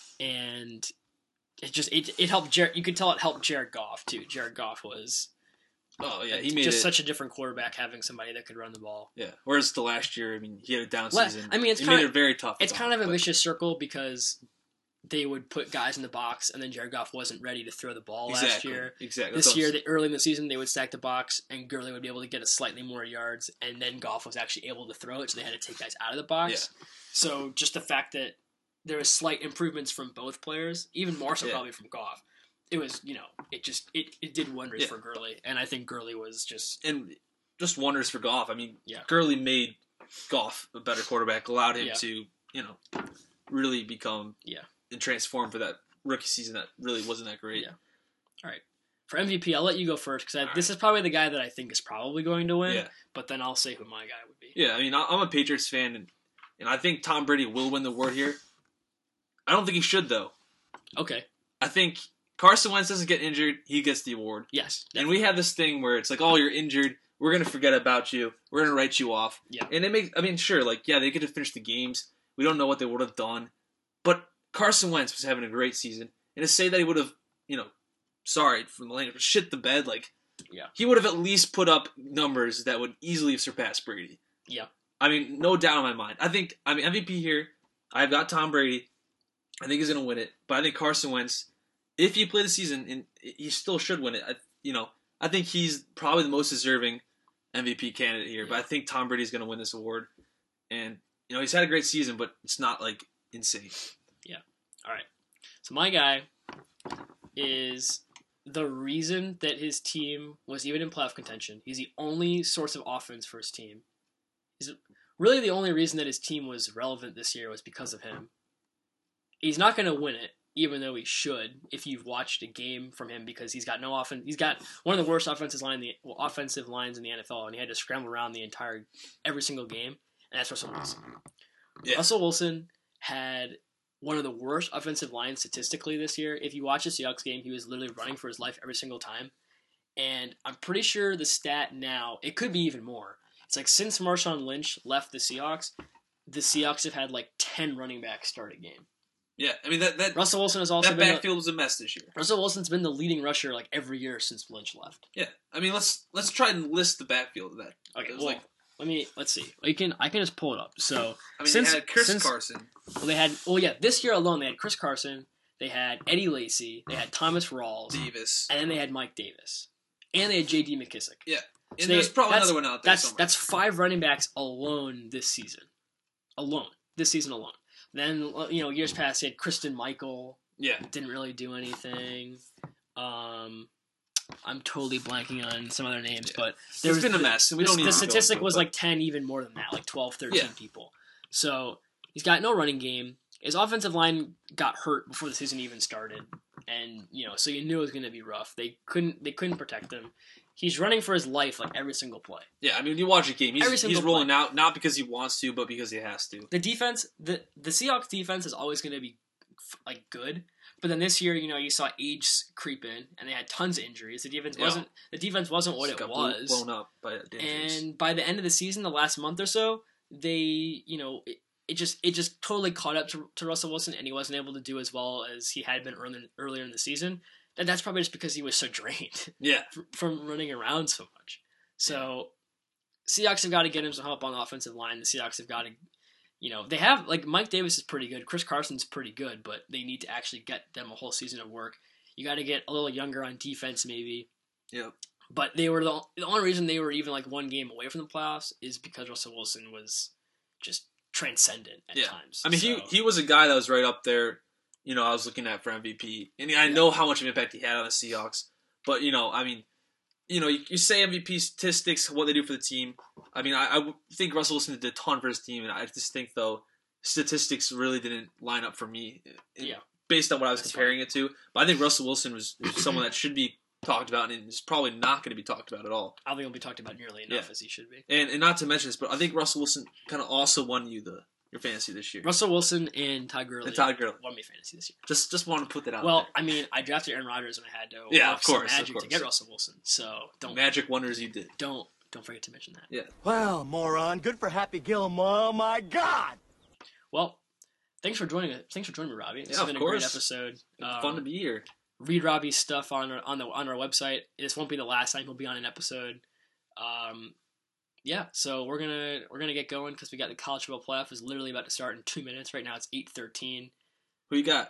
S2: and it just it it helped Jared. You could tell it helped Jared Goff too. Jared Goff was
S3: oh yeah, he made
S2: just
S3: it.
S2: such a different quarterback having somebody that could run the ball.
S3: Yeah. Whereas the last year, I mean, he had a down
S2: Le-
S3: season.
S2: I mean, it's
S3: it
S2: kinda-
S3: made it very tough.
S2: It's
S3: for
S2: kind of a
S3: him, but-
S2: vicious circle because they would put guys in the box, and then Jared Goff wasn't ready to throw the ball last
S3: Exactly.
S2: year.
S3: Exactly.
S2: This
S3: That's
S2: year,
S3: what I'm-
S2: the, early in the season, they would stack the box, and Gurley would be able to get a slightly more yards, and then Goff was actually able to throw it, so they had to take guys out of the box. So just the fact that there was slight improvements from both players, even more so
S3: Yeah.
S2: probably from Goff, it was, you know, it just, it, it did wonders
S3: Yeah.
S2: for Gurley, and I think Gurley was just,
S3: and just wonders for Goff. I mean,
S2: Yeah.
S3: Gurley made Goff a better quarterback, allowed him
S2: Yeah.
S3: to, you know, really become
S2: Yeah.
S3: and transform for that rookie season that really wasn't that great.
S2: Yeah. all right. For M V P, I'll let you go first, because
S3: All
S2: this is probably the guy that I think is probably going to win,
S3: Yeah.
S2: but then I'll say who my guy would be.
S3: Yeah, I mean, I- I'm a Patriots fan, and, and I think Tom Brady will win the award here. I don't think he should, though.
S2: Okay.
S3: I think Carson Wentz doesn't get injured, he gets the award.
S2: Yes.
S3: And we have this thing where it's like, oh, you're injured, we're going to forget about you, we're going to write you off.
S2: Yeah.
S3: And it makes, I mean, sure, like, yeah, they get to finish the games. We don't know what they would have done. But Carson Wentz was having a great season. And to say that he would have, you know, sorry for the language, but shit the bed, like,
S2: Yeah.
S3: he would have at least put up numbers that would easily have surpassed Brady.
S2: Yeah.
S3: I mean, no doubt in my mind. I think, I mean, M V P here, I've got Tom Brady. I think he's going to win it. But I think Carson Wentz, if he played the season, and he still should win it, I, you know, I think he's probably the most deserving M V P candidate here. But I think Tom Brady's going to win this award. And, you know, he's had a great season, but it's not, like, insane.
S2: All right. So my guy is the reason that his team was even in playoff contention. He's the only source of offense for his team. He's really the only reason that his team was relevant this year was because of him. He's not going to win it, even though he should, if you've watched a game from him, because he's got no offense. He's got one of the worst offensive line, the well, offensive lines in the N F L, and he had to scramble around the entire every single game, and that's Russell Wilson.
S3: Yeah.
S2: Russell Wilson had one of the worst offensive lines statistically this year. If you watch the Seahawks game, he was literally running for his life every single time, and I'm pretty sure the stat now, it could be even more. It's like since Marshawn Lynch left the Seahawks, the Seahawks have had like ten running backs start a game.
S3: Yeah, I mean that that
S2: Russell Wilson has also
S3: that
S2: been
S3: backfield
S2: a,
S3: was a mess this year.
S2: Russell Wilson's been the leading rusher like every year since Lynch left.
S3: Yeah, I mean let's let's try and list the backfield of that.
S2: Okay,
S3: It was
S2: well,
S3: like,
S2: let me let's see. You can I can just pull it up. So
S3: I mean
S2: since
S3: they had Chris
S2: since,
S3: Carson.
S2: well, they had well yeah this year alone they had Chris Carson, they had Eddie Lacy, they had Thomas Rawls,
S3: Davis.
S2: and then they had Mike Davis, and they had J D McKissick.
S3: Yeah, and
S2: So
S3: there's
S2: they-
S3: probably
S2: that's-
S3: another one out there
S2: That's
S3: somewhere.
S2: that's five running backs alone this season, alone this season alone. Then you know years past they had Kristen Michael.
S3: yeah,
S2: Didn't really do anything. Um, I'm totally blanking on some other names,
S3: Yeah.
S2: but there
S3: it's
S2: was
S3: been a
S2: the-
S3: mess. and We
S2: the,
S3: don't need
S2: the
S3: to go
S2: statistic
S3: into it,
S2: was
S3: but-
S2: like ten, even more than that, like twelve, thirteen
S3: Yeah.
S2: people. So he's got no running game. His offensive line got hurt before the season even started, and you know, so you knew it was going to be rough. They couldn't, they couldn't protect him. He's running for his life like every single play.
S3: Yeah, I mean, when you watch a game,
S2: Every
S3: he's,
S2: single
S3: he's rolling out not because he wants to, but because he has to.
S2: The defense, the the Seahawks defense is always going to be f- like good, but then this year, you know, you saw age creep in, and they had tons of injuries. The defense
S3: Yeah.
S2: wasn't the defense wasn't what
S3: Just
S2: it
S3: got blow-
S2: was.
S3: blown up by injuries.
S2: And by the end of the season, the last month or so, they, you know, it, it just it just totally caught up to, to Russell Wilson, and he wasn't able to do as well as he had been early, earlier in the season. And that's probably just because he was so drained
S3: yeah,
S2: fr- from running around so much. So, Seahawks have got to get him some help on the offensive line. The Seahawks have got to, you know, they have, like, Mike Davis is pretty good. Chris Carson's pretty good, but they need to actually get them a whole season of work. You got to get a little younger on defense, maybe.
S3: Yep.
S2: But they were the, the only reason they were even like one game away from the playoffs is because Russell Wilson was just transcendent at
S3: Yeah.
S2: times.
S3: I mean,
S2: So,
S3: he he was a guy that was right up there. You know, I was looking at for M V P, and I know how much of an impact he had on the Seahawks. But you know, I mean, you know, you, you say M V P statistics, what they do for the team. I mean, I, I think Russell Wilson did a ton for his team, and I just think though statistics really didn't line up for me.
S2: Yeah.
S3: Based on what I was
S2: That's
S3: comparing it to, but I think Russell Wilson was, was someone that should be talked about, and is probably not going to be talked about at all.
S2: I don't think he'll be talked about nearly enough
S3: Yeah.
S2: as he should be.
S3: And and not to mention this, but I think Russell Wilson kind of also won you the your fantasy this year.
S2: Russell Wilson and Todd Gurley
S3: And Todd Gurley.
S2: won me fantasy this year.
S3: Just just want to put that out
S2: Well,
S3: there.
S2: I mean, I drafted Aaron Rodgers and I had to
S3: Yeah,
S2: work
S3: of
S2: some
S3: course, of
S2: magic to
S3: course.
S2: get Russell Wilson. So don't
S3: Magic wonders you did.
S2: don't don't forget to mention that.
S3: Yeah.
S6: Well, moron, good for Happy Gilmore. Oh my God!
S2: Well, thanks for joining us. Thanks for joining me, Robbie. This
S3: Yeah,
S2: has
S3: of
S2: been a great
S3: course.
S2: episode. Um,
S3: Fun to be here.
S2: read Robbie's stuff on our, on the on our website. This won't be the last time he'll be on an episode. Um, yeah, so we're gonna we're gonna get going because we got the college football playoff is literally about to start in two minutes. Right now it's eight thirteen.
S3: Who you got?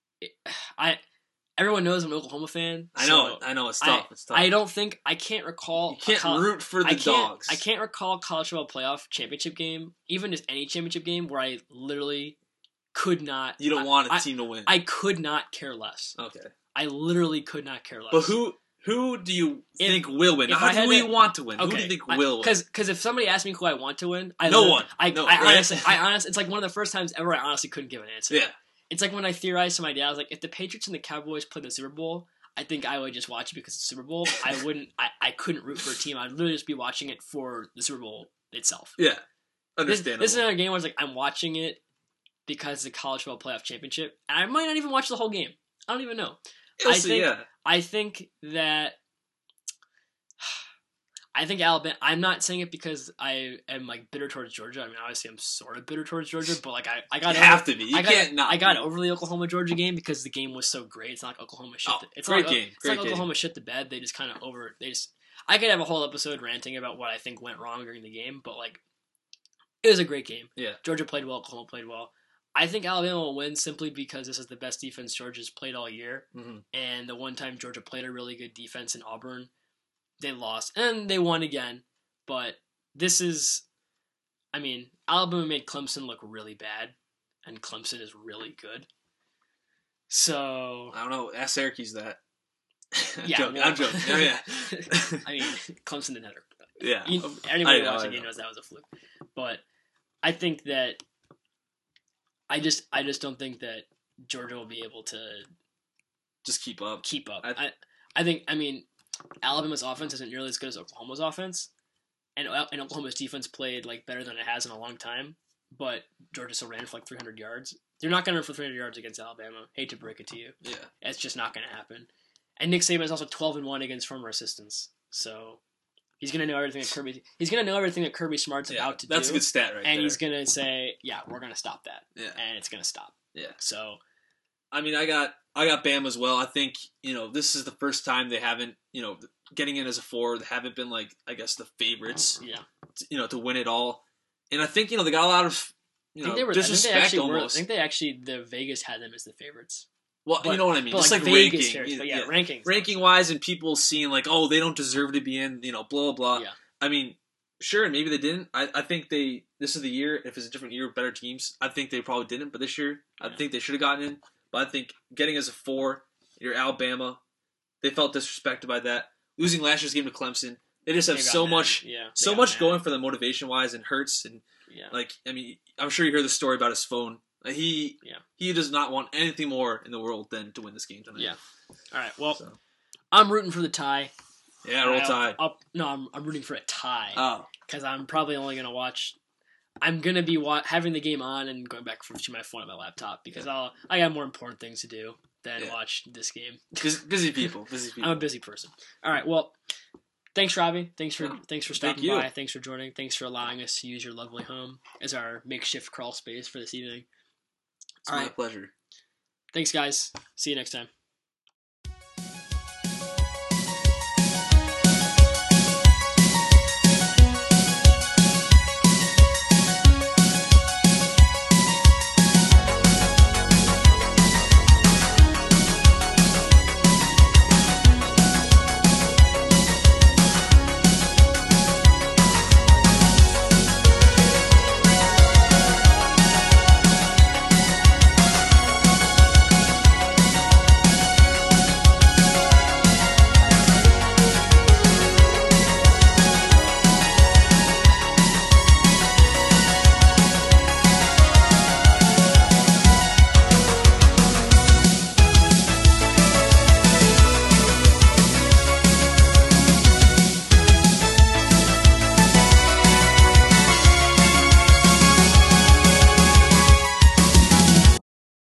S2: I everyone knows I'm an Oklahoma fan.
S3: I know.
S2: so
S3: I know. It's
S2: I,
S3: tough. it's tough.
S2: I don't think I can't recall.
S3: You can't
S2: a col-
S3: root for the
S2: I can't,
S3: dogs.
S2: I can't recall a college football playoff championship game, even just any championship game, where I literally could not.
S3: You don't
S2: I-
S3: want a
S2: I,
S3: team to win.
S2: I could not care less.
S3: okay.
S2: I literally could not care less.
S3: But who who do you
S2: If-
S3: think will win?
S2: if
S3: Not
S2: I had
S3: who you
S2: to-
S3: want to win. Who do
S2: Okay,
S3: you think
S2: I-
S3: will win?
S2: Because because if somebody asked me who I want to win, I
S3: No
S2: literally-
S3: one.
S2: I,
S3: No,
S2: I
S3: right?
S2: honestly, I honestly, it's like one of the first times ever I honestly couldn't give an answer.
S3: Yeah.
S2: It's like when I theorized to my dad, I was like, if the Patriots and the Cowboys play the Super Bowl, I think I would just watch it because it's the Super Bowl. I wouldn't. I, I couldn't root for a team. I'd literally just be watching it for the Super Bowl itself.
S3: Yeah.
S2: This,
S3: Understandable.
S2: this is another game where it's like I'm watching it because it's the college football playoff championship, and I might not even watch the whole game. I don't even know.
S3: You'll
S2: I
S3: see,
S2: think
S3: yeah.
S2: I think that I think Alabama. I'm not saying it because I am like bitter towards Georgia. I mean, obviously, I'm sort of bitter towards Georgia, but like I, I got
S3: You
S2: over,
S3: have to be. You
S2: I got,
S3: can't not
S2: I got
S3: be.
S2: over the Oklahoma Georgia game because the game was so great. It's not like Oklahoma shit.
S3: Oh,
S2: the, it's
S3: great
S2: not like,
S3: game.
S2: It's
S3: Great
S2: like
S3: game.
S2: Oklahoma shit the bed. They just kind of over. They just. I could have a whole episode ranting about what I think went wrong during the game, but like, it was a great game.
S3: Yeah.
S2: Georgia played well. Oklahoma played well. I think Alabama will win simply because this is the best defense Georgia's played all year.
S3: Mm-hmm.
S2: And the one time Georgia played a really good defense in Auburn, they lost. And they won again. But this is, I mean, Alabama made Clemson look really bad. And Clemson is really good. So,
S3: I don't know. Ask Syracuse that. I'm
S2: yeah.
S3: joking.
S2: well-
S3: I'm joking. Oh, yeah.
S2: I mean, Clemson didn't have a
S3: yeah.
S2: You, anybody
S3: I
S2: who
S3: know,
S2: watched
S3: I
S2: the game
S3: know.
S2: knows that was a fluke. But I think that I just I just don't think that Georgia will be able to
S3: Just keep up.
S2: keep up.
S3: I-
S2: I, I think. I mean, Alabama's offense isn't nearly as good as Oklahoma's offense, and and Oklahoma's defense played like better than it has in a long time. But Georgia still ran for like three hundred yards. They're not going to run for three hundred yards against Alabama. Hate to break it to you,
S3: Yeah.
S2: it's just not going to happen. And Nick Saban is also twelve and one against former assistants, so he's going to know everything that Kirby. He's going to know everything that Kirby Smart's
S3: Yeah,
S2: about to
S3: that's
S2: do.
S3: a good stat right
S2: and
S3: there.
S2: he's going to say, "Yeah, we're going to stop that,"
S3: Yeah.
S2: and it's going to stop.
S3: Yeah.
S2: So
S3: I mean, I got I got Bama as well. I think, you know, this is the first time they haven't, you know, getting in as a four, they haven't been like, I guess, the favorites,
S2: yeah,
S3: you know, to win it all. And I think, you know, they got a lot of, you
S2: I think
S3: know,
S2: they were. I think they
S3: disrespect
S2: actually were. I
S3: almost.
S2: think they actually the Vegas had them as the favorites.
S3: Well,
S2: But-
S3: you know what I mean?
S2: But
S3: Just
S2: like,
S3: like,
S2: Vegas
S3: ranking.
S2: favorites, but yeah,
S3: yeah.
S2: rankings.
S3: Ranking wise, and people seeing like, oh, they don't deserve to be in, you know, blah, blah, blah.
S2: Yeah.
S3: I mean, sure, maybe they didn't. I, I think they, this is the year, if it's a different year with better teams, I think they probably didn't. But this year, I
S2: Yeah.
S3: think they should have gotten in. But I think getting as a four, you're Alabama, they felt disrespected by that. Losing last year's game to Clemson, they just have
S2: They got
S3: so
S2: mad.
S3: much,
S2: Yeah, they
S3: so
S2: got
S3: much
S2: mad.
S3: going for them motivation wise and Hurts and
S2: Yeah.
S3: like, I mean, I'm sure you heard the story about his phone. Like, he
S2: Yeah.
S3: he does not want anything more in the world than to win this game tonight.
S2: Yeah. All right. Well,
S3: So.
S2: I'm rooting for the tie.
S3: Yeah, roll
S2: I'll-
S3: tide.
S2: I'll- no, I'm, I'm rooting for a tie
S3: Oh,
S2: because I'm probably only gonna watch. I'm gonna be wa- having the game on and going back from to my phone on my laptop because I'll I got more important things to do than
S3: Yeah.
S2: watch this game.
S3: busy, busy people, busy people.
S2: I'm a busy person. All right. Well, thanks, Robbie. Thanks for
S3: Yeah.
S2: thanks for
S3: Thank
S2: stopping
S3: you.
S2: by. Thanks for joining. Thanks for allowing us to use your lovely home as our makeshift crawl space for this evening.
S3: It's
S2: All
S3: my
S2: right.
S3: pleasure.
S2: Thanks, guys. See you next time.